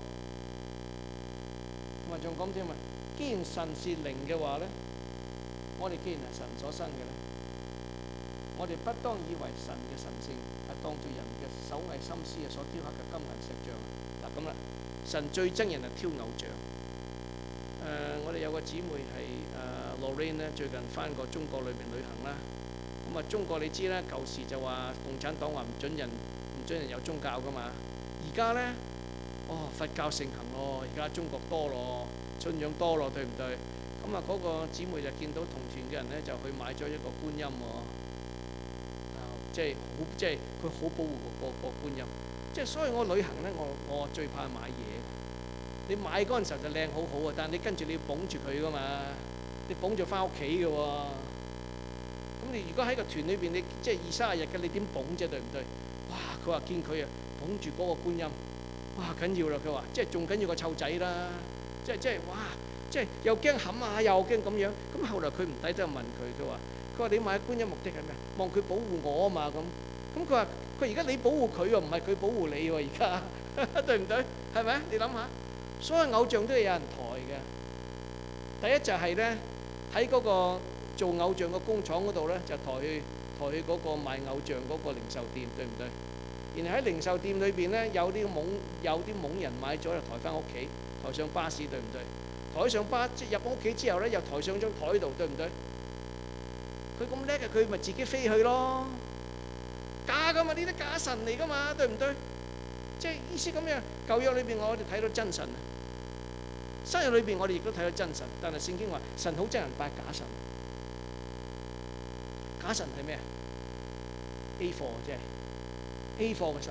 同埋仲講添啊，既然神是靈嘅話咧，我哋既然係神所生嘅咧，我哋不當以為神嘅神性係當做人嘅手藝心思啊所雕刻嘅金銀石像。嗱咁啦。神最憎人係挑偶像。我哋有個姊妹係Lorraine 咧，最近翻過中國裏面旅行啦。咁啊，中國你知啦，舊時就話共產黨話唔準人有宗教噶嘛。而家咧，佛教盛行咯，而家中國多咯，信仰多咯，對唔對？咁啊，嗰個姊妹就見到同團嘅人咧，就去買咗一個觀音喎。即係佢好保護個觀音。即係所以我旅行咧，我最怕買嘢。你買嗰陣時候就靚好好啊，但係你跟住你要捧住佢噶嘛，你捧住翻屋企嘅喎。咁你如果喺個團裏邊，你即係20-30日嘅，你點捧啫？對唔對？哇！佢話見佢啊，捧住嗰個觀音，哇緊要啦！佢話即係仲緊要個湊仔啦，即係哇！即係又驚冚啊，又驚咁樣。咁後來佢唔抵得問佢話你買觀音目的係咩？望佢保護我啊嘛咁。咁佢話佢而家你保護佢喎，唔係佢保護你喎，而家對唔對？係咪？你諗下，所有偶像都係有人抬嘅。第一就係咧喺嗰個做偶像嘅工廠嗰度咧，就抬去嗰個賣偶像嗰個零售店，對唔對？然後喺零售店裏邊咧，有啲懵人買咗就抬翻屋企，抬上巴士，對唔對？抬上即入屋企之後咧，又抬上張台度，對唔對？佢咁叻嘅，佢咪自己飛去咯。假噶嘛，呢啲假神嚟噶嘛，對唔對？即係意思咁樣。舊約裏邊我哋睇到真神啊，新約裏邊我哋亦都睇到真神。但係聖經話神好憎人拜假神。假神係咩啊？A 貨啫，A 貨嘅神，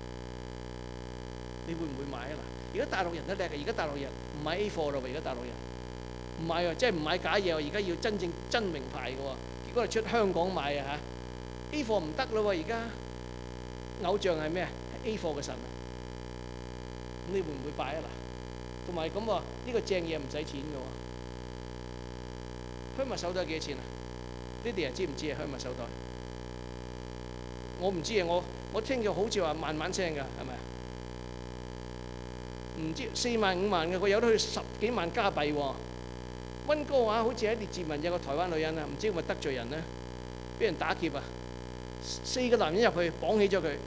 你會唔會買啊？嗱，而家大陸人都叻嘅，而家大陸人唔買 A 貨咯，而家大陸人唔買喎，即係唔買假嘢喎，而家要真正真名牌嘅喎，結果係出香港買啊嚇。A 貨唔得咯喎，而家偶像係咩啊？係 A 貨嘅神，咁你會唔會拜啊？嗱，同埋咁喎，呢個正嘢唔使錢嘅喎。香蜜手袋幾多錢啊？呢啲人知唔知啊？香蜜手袋，我唔知啊，我聽佢好似話萬萬聲㗎，係咪啊？唔知4萬5萬嘅，佢有得去10幾萬加幣喎。溫哥華好似喺列治文有個台灣女人啊，唔知係咪得罪人咧，俾人打劫啊！4個男人入去綁起咗佢，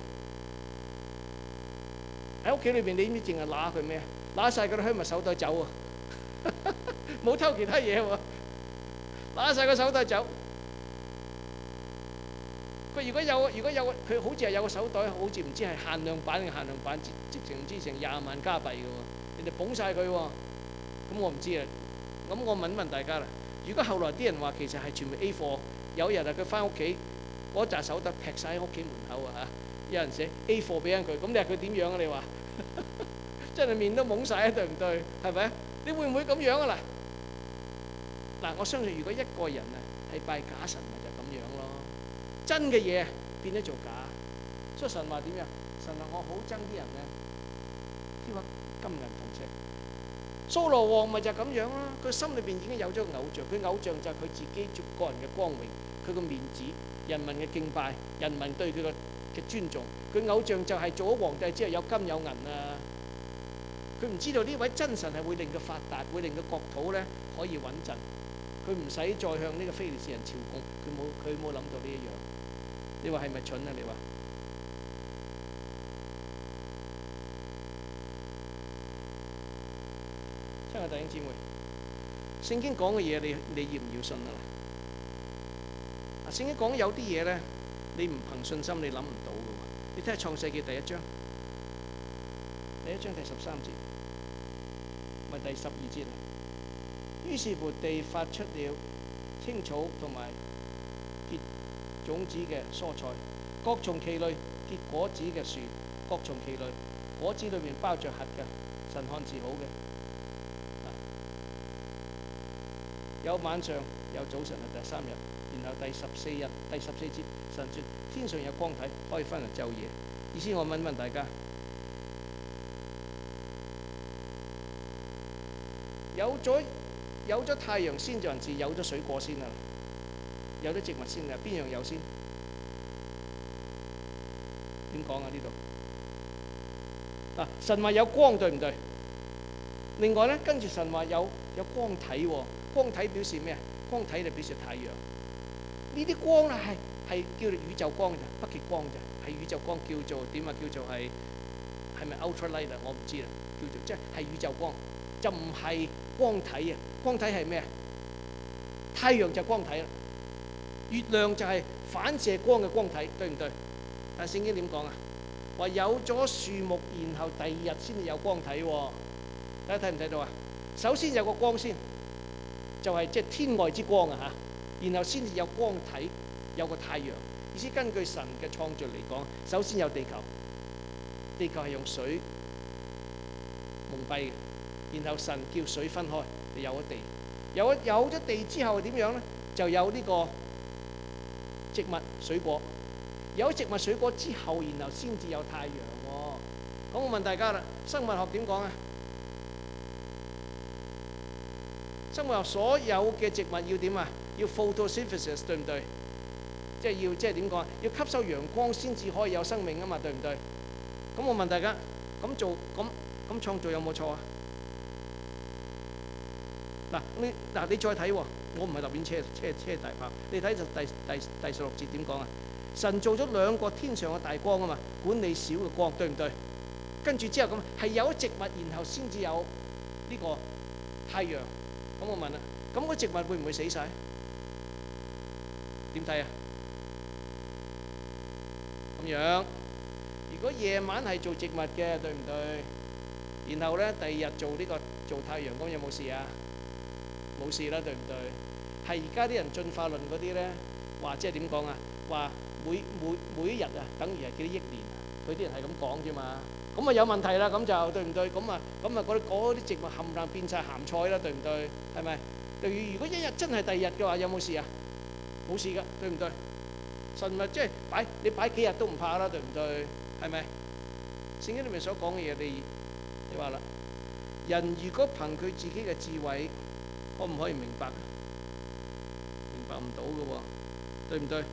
喺屋企裏邊，你知唔知淨係揦佢咩啊？揦曬嗰啲香蜜手袋走啊！冇偷其他嘢喎，揦曬個手袋走。 佢如果有佢好似係有個手袋，好似唔知係限量版定限量版，直情唔知成20萬加幣嘅喎，人哋捧晒佢喎。咁我唔知啊。咁我問大家啦，如果後來啲人話其實係全部 A 貨，有日啊佢翻屋企嗰紮手袋劈晒喺屋企門口啊嚇，有人寫 A 貨俾緊佢，咁你話佢點樣啊？你話真係面都懵晒，對唔對？係咪？你會唔會咁樣啊？嗱，我相信如果一個人啊係拜假神，咪就咁樣咯。真嘅嘢變咗做假，所以神話點樣？神話我好憎啲人咧，挑下金銀銅尺。掃羅王咪就係咁樣啦，佢心裏邊已經有咗個偶像，佢偶像就係佢自己做個人嘅光榮，佢個面子，人民嘅敬拜，人民對佢嘅尊重。佢偶像就係做咗皇帝之後有金有銀啊！佢唔知道呢位真神係會令佢發達，會令佢國土咧可以穩陣，佢唔使再向呢個非利士人朝貢，佢冇諗到呢一樣。你話係咪蠢啊？你話？親愛弟兄姊妹，聖經講嘅嘢，你要唔要信啊？聖經講有啲嘢咧，你唔憑信心你諗唔到嘅喎。你睇下創世記第1章，第13節，咪第12節啊。於是乎地發出了青草同埋結種子嘅蔬菜，各從其類；結果子嘅樹，各從其類。果子裏面包着核嘅，神看是好嘅。有晚上有早晨係第3日，然後第14日第14節，神說天上有光體，可以分為晝夜。意思我問大家，有咗太陽先，還是有咗水果先啊？有咗植物先啊？邊樣有先？點講啊？呢度神話有光，對唔對？另外咧，跟住神話有光體喎。光體表示咩啊？光體就表示太陽。呢啲光咧係叫做宇宙光嘅，北極光啫，係宇宙光，叫做點啊？叫做係咪 ultralight 啊？我唔知啦，叫做即係宇宙光，就唔係光體啊。光體係咩啊？太陽就光體啦，月亮就係反射光嘅光體，對唔對？但係聖經點講啊？話有咗樹木，然後第2日先至有光體喎。大家睇唔睇到啊？首先有個光先。就係即係天外之光啊嚇，然後先至有光體，有個太陽。意思根據神嘅創造嚟講，首先有地球，地球係用水蒙蔽嘅，然後神叫水分開，就有咗地。有咗地之後點樣咧？就有呢個植物水果。有植物水果之後，然後先至有太陽喎。咁我問大家啦，生物學點講啊？生物學所有嘅植物要點啊？要 photosynthesis， 對唔對？即係點講啊？要吸收陽光先至可以有生命啊嘛，對唔對？咁我問大家，咁創造有冇錯啊？嗱你再睇喎，我唔係立亂車大炮，你睇就第16節點講啊？神做咗2個天上嘅大光啊嘛，管理小嘅光，對唔對？跟住之後咁係有植物，然後先至有呢個太陽。咁我問啦，咁嗰植物會唔會死晒？點睇啊？咁樣，如果夜晚係做植物嘅，對唔對？然後咧第2日做太陽，咁有冇事啊？冇事啦，對唔對？係而家啲人進化論嗰啲咧，話即係點講啊？話每一日啊，等於係幾多億年，佢啲人係咁講啫嘛。咁啊有問題啦，咁就對唔對？咁啊嗰啲植物冚唪唥變晒鹹菜啦，對唔對？係咪？如果一日真係第2日嘅話，有冇事啊？冇事噶，對唔對？神咪即係你擺幾日都唔怕啦，對唔對？係咪？聖經裏面所講嘅嘢，你話啦，人如果憑佢自己嘅智慧，可唔可以明白？明白唔到嘅喎，對唔對？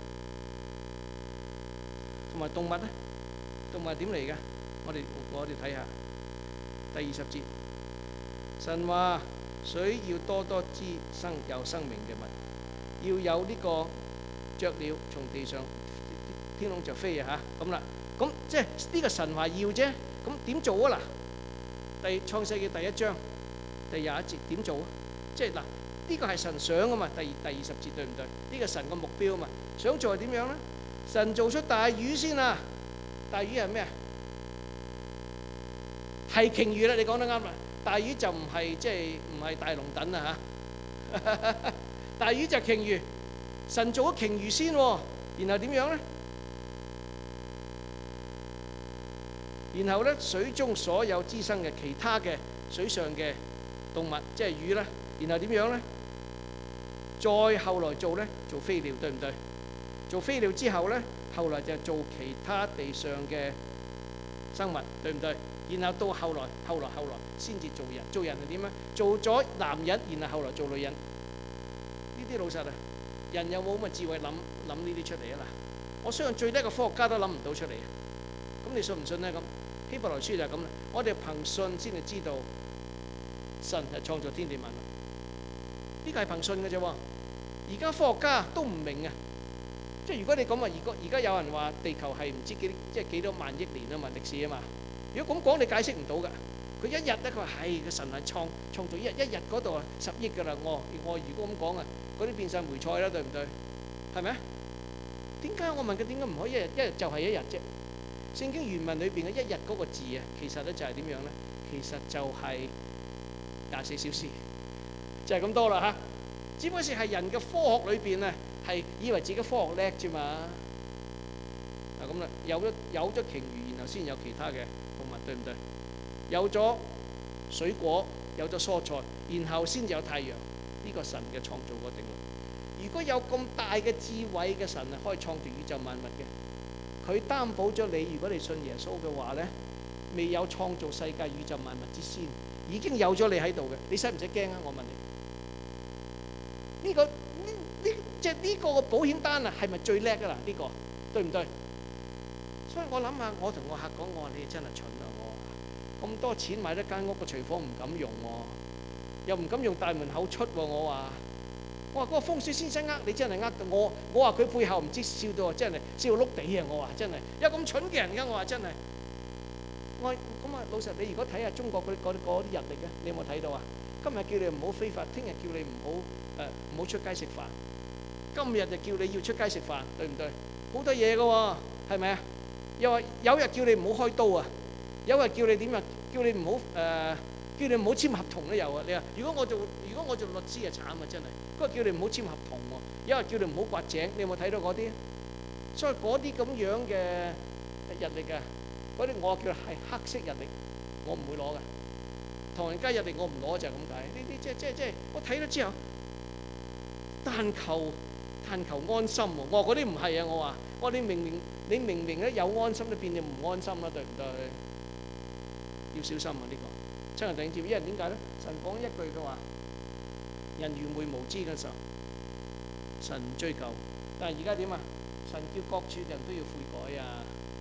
同埋動物咧，動物係點嚟嘅？我哋睇下第20節，神話水要多多滋生有生命嘅物，要有呢個雀鳥從地上天空就飛啊嚇咁啦。咁即係呢個神話要啫，咁點做啊？嗱，創世記第1章第21節點做啊？即係嗱，呢個係神想啊嘛，第20節對唔對？呢個神個目標啊嘛，想做係點樣咧？ 神做出大魚先啊！大魚係咩啊？係鯨魚啦，你講得啱啦。大魚就唔係唔係大龍躉啊嚇。大魚就係鯨魚，神做咗鯨魚先喎，然後點樣咧？然後咧，水中所有滋生嘅其他嘅水上嘅動物，即係魚啦。然後點樣咧？再後來做咧，做飛鳥，對唔對？做飛鳥之後咧，後來就做其他地上嘅生物，對唔對？然後到後來先至做人。做人係點啊？做咗男人，然後後來做女人。呢啲老實啊，人有冇咁嘅智慧諗呢啲出嚟啊？嗱，我相信最叻嘅科學家都諗唔到出嚟啊。咁你信唔信咧？咁希伯來書就係咁啦。我哋憑信先至知道神係創造天地萬物。呢個係憑信嘅啫喎。而家科學家都唔明啊。即係如果你講話，而家有人話地球係唔知幾多萬億年啊嘛，歷史啊嘛。如果咁講，你解釋唔到㗎。佢一日咧，佢話係個神係創造一日嗰度啊10億㗎啦。我如果咁講啊，嗰啲變晒梅菜啦，對唔對？係咪啊？點解我問佢點解唔可以一日就係一日啫？聖經原文裏邊嘅一日嗰個字啊，其實咧就係點樣咧？其實就係24小時，就係咁多啦嚇。只不過係人嘅科學裏邊啊，係以為自己科學叻啫嘛。嗱咁啦，有咗鯨魚，然後先有其他嘅動物，對唔對？有咗水果，有咗蔬菜，然後先有太陽。呢個神嘅創造個定律。如果有咁大嘅智慧嘅神啊，可以創造宇宙萬物嘅，佢擔保咗你，如果你信耶穌嘅話咧，未有創造世界宇宙萬物之先，已經有咗你喺度嘅。你使唔使驚啊？我問你，呢個保險單啊，係咪最叻㗎啦？呢個對唔對？所以我諗下，我同我客講，我話你真係蠢啊！我話咁多錢買得間屋，個廚房唔敢用喎，又唔敢用大門口出喎。我話嗰個風水先生你真係呃到我。我話佢背後唔知笑到真係笑到碌地啊！我話真係有咁蠢嘅人㗎。我話真係我咁啊，老實你如果睇下中國嗰啲日曆嘅，你有冇睇到啊？今日叫你唔好非法，聽日叫你唔好出街食飯，今日就叫你要出街食飯，對唔對？好多嘢㗎喎，係咪啊？又話有日叫你唔好開刀啊，有日叫你點啊？叫你唔好叫你唔好簽合同都有啊！你話如果我做律師啊，慘啊真係。嗰個叫你唔好簽合同喎，有日叫你唔好掘井，你有冇睇到嗰啲？所以嗰啲咁樣嘅日曆啊，嗰啲我叫係黑色日曆，我唔會攞㗎。唐人街日曆我唔攞就係咁解。呢啲即係我睇咗之後，但求安心喎。我話嗰啲唔係啊，我話你明明咧有安心，都變你唔安心啦，對唔對？要小心啊！呢個親愛弟兄姊妹，因為點解咧？神講一句嘅話，人愚昧無知嘅時候，神唔追究。但係而家點啊？神叫各處人都要悔改啊！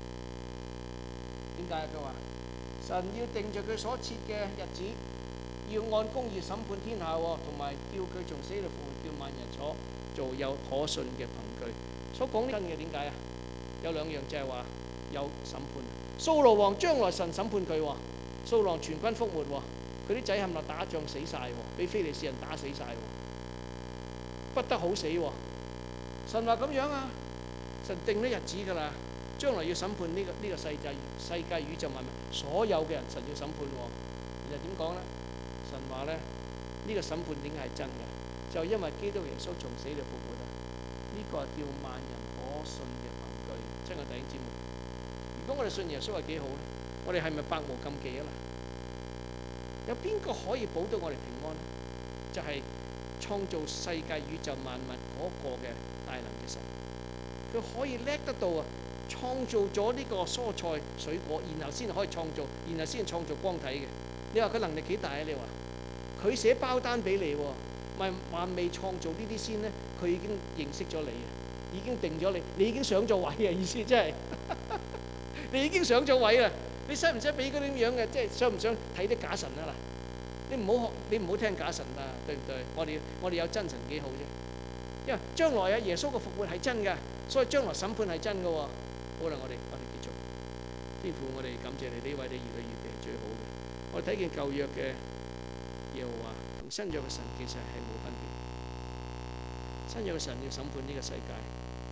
點解？佢話神要定著佢所設嘅日子，要按公義審判天下喎，同埋叫佢從死裏復活，叫萬人所做有可信嘅憑據。所講真嘅點解啊？有兩樣，就係話有審判。掃羅王將來神審判佢喎，掃羅全軍覆沒喎，佢啲仔冚唪唥打仗死曬喎，俾非利士人打死曬喎，不得好死喎。神話咁樣啊，神定咗日子㗎啦，將來要審判呢個世界宇宙萬物所有嘅人，神要審判喎。然後點講咧？神話咧，呢個審判點解係真嘅？就因為基督耶穌從死裏復活啊！呢個係叫萬人可信嘅憑據。親愛弟兄姊妹，如果我哋信耶穌係幾好咧？我哋係咪百無禁忌啊？有邊個可以保到我哋平安咧？就係創造世界宇宙萬物嗰個嘅大能嘅神，佢可以叻得到啊！創造咗呢個蔬菜水果，然後先可以創造，然後先創造光體嘅。你話佢能力幾大啊？你話佢寫包單俾你喎，咪話未創造呢啲先咧？佢已經認識咗你啊，已經定咗你，你已經上咗位啊！意思即係你已經上咗位啦。你使唔使俾嗰啲咁樣嘅？即係想唔想睇啲假神啊？嗱，你唔好聽假神啊，對唔對？我哋有真神幾好啫。因為將來啊，耶穌嘅復活係真嘅，所以將來審判係真嘅喎。好啦，我哋結束。天父，我哋感謝你，呢位你兒女預備係最好嘅。我哋睇見舊約嘅耶和華同新約嘅神其實係冇分別。新約嘅神要審判呢個世界，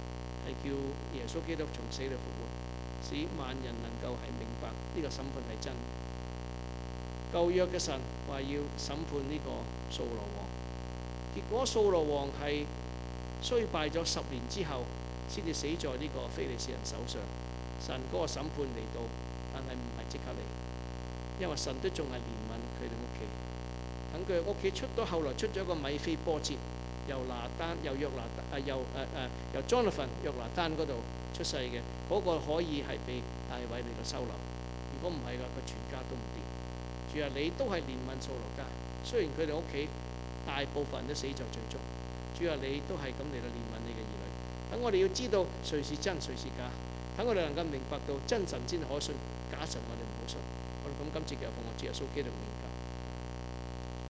係叫耶穌基督從死裏復活，使萬人能夠係明白呢個審判係真。舊約嘅神話要審判呢個掃羅王，結果掃羅王係衰敗咗10年之後，先至死在呢個非利士人手上。神嗰個審判嚟到，但係唔係即刻嚟，因為神都仲係憐憫佢哋屋企，等佢屋企出到後來出咗一個米非波設，由拿單由約拿由 Jonathan 約拿單嗰度出世嘅，嗰個可以係被大衛嚟到收留。如果唔係噶，佢全家都唔掂。主啊，你都係憐憫掃羅家，雖然佢哋屋企大部分人都死在罪中，主啊，你都係咁嚟到憐憫你嘅兒女。等我哋要知道誰是真，誰是假，等我哋能夠明白到真神先可信，假神我哋唔好信。我哋咁今次嘅奉我主耶穌基督名求。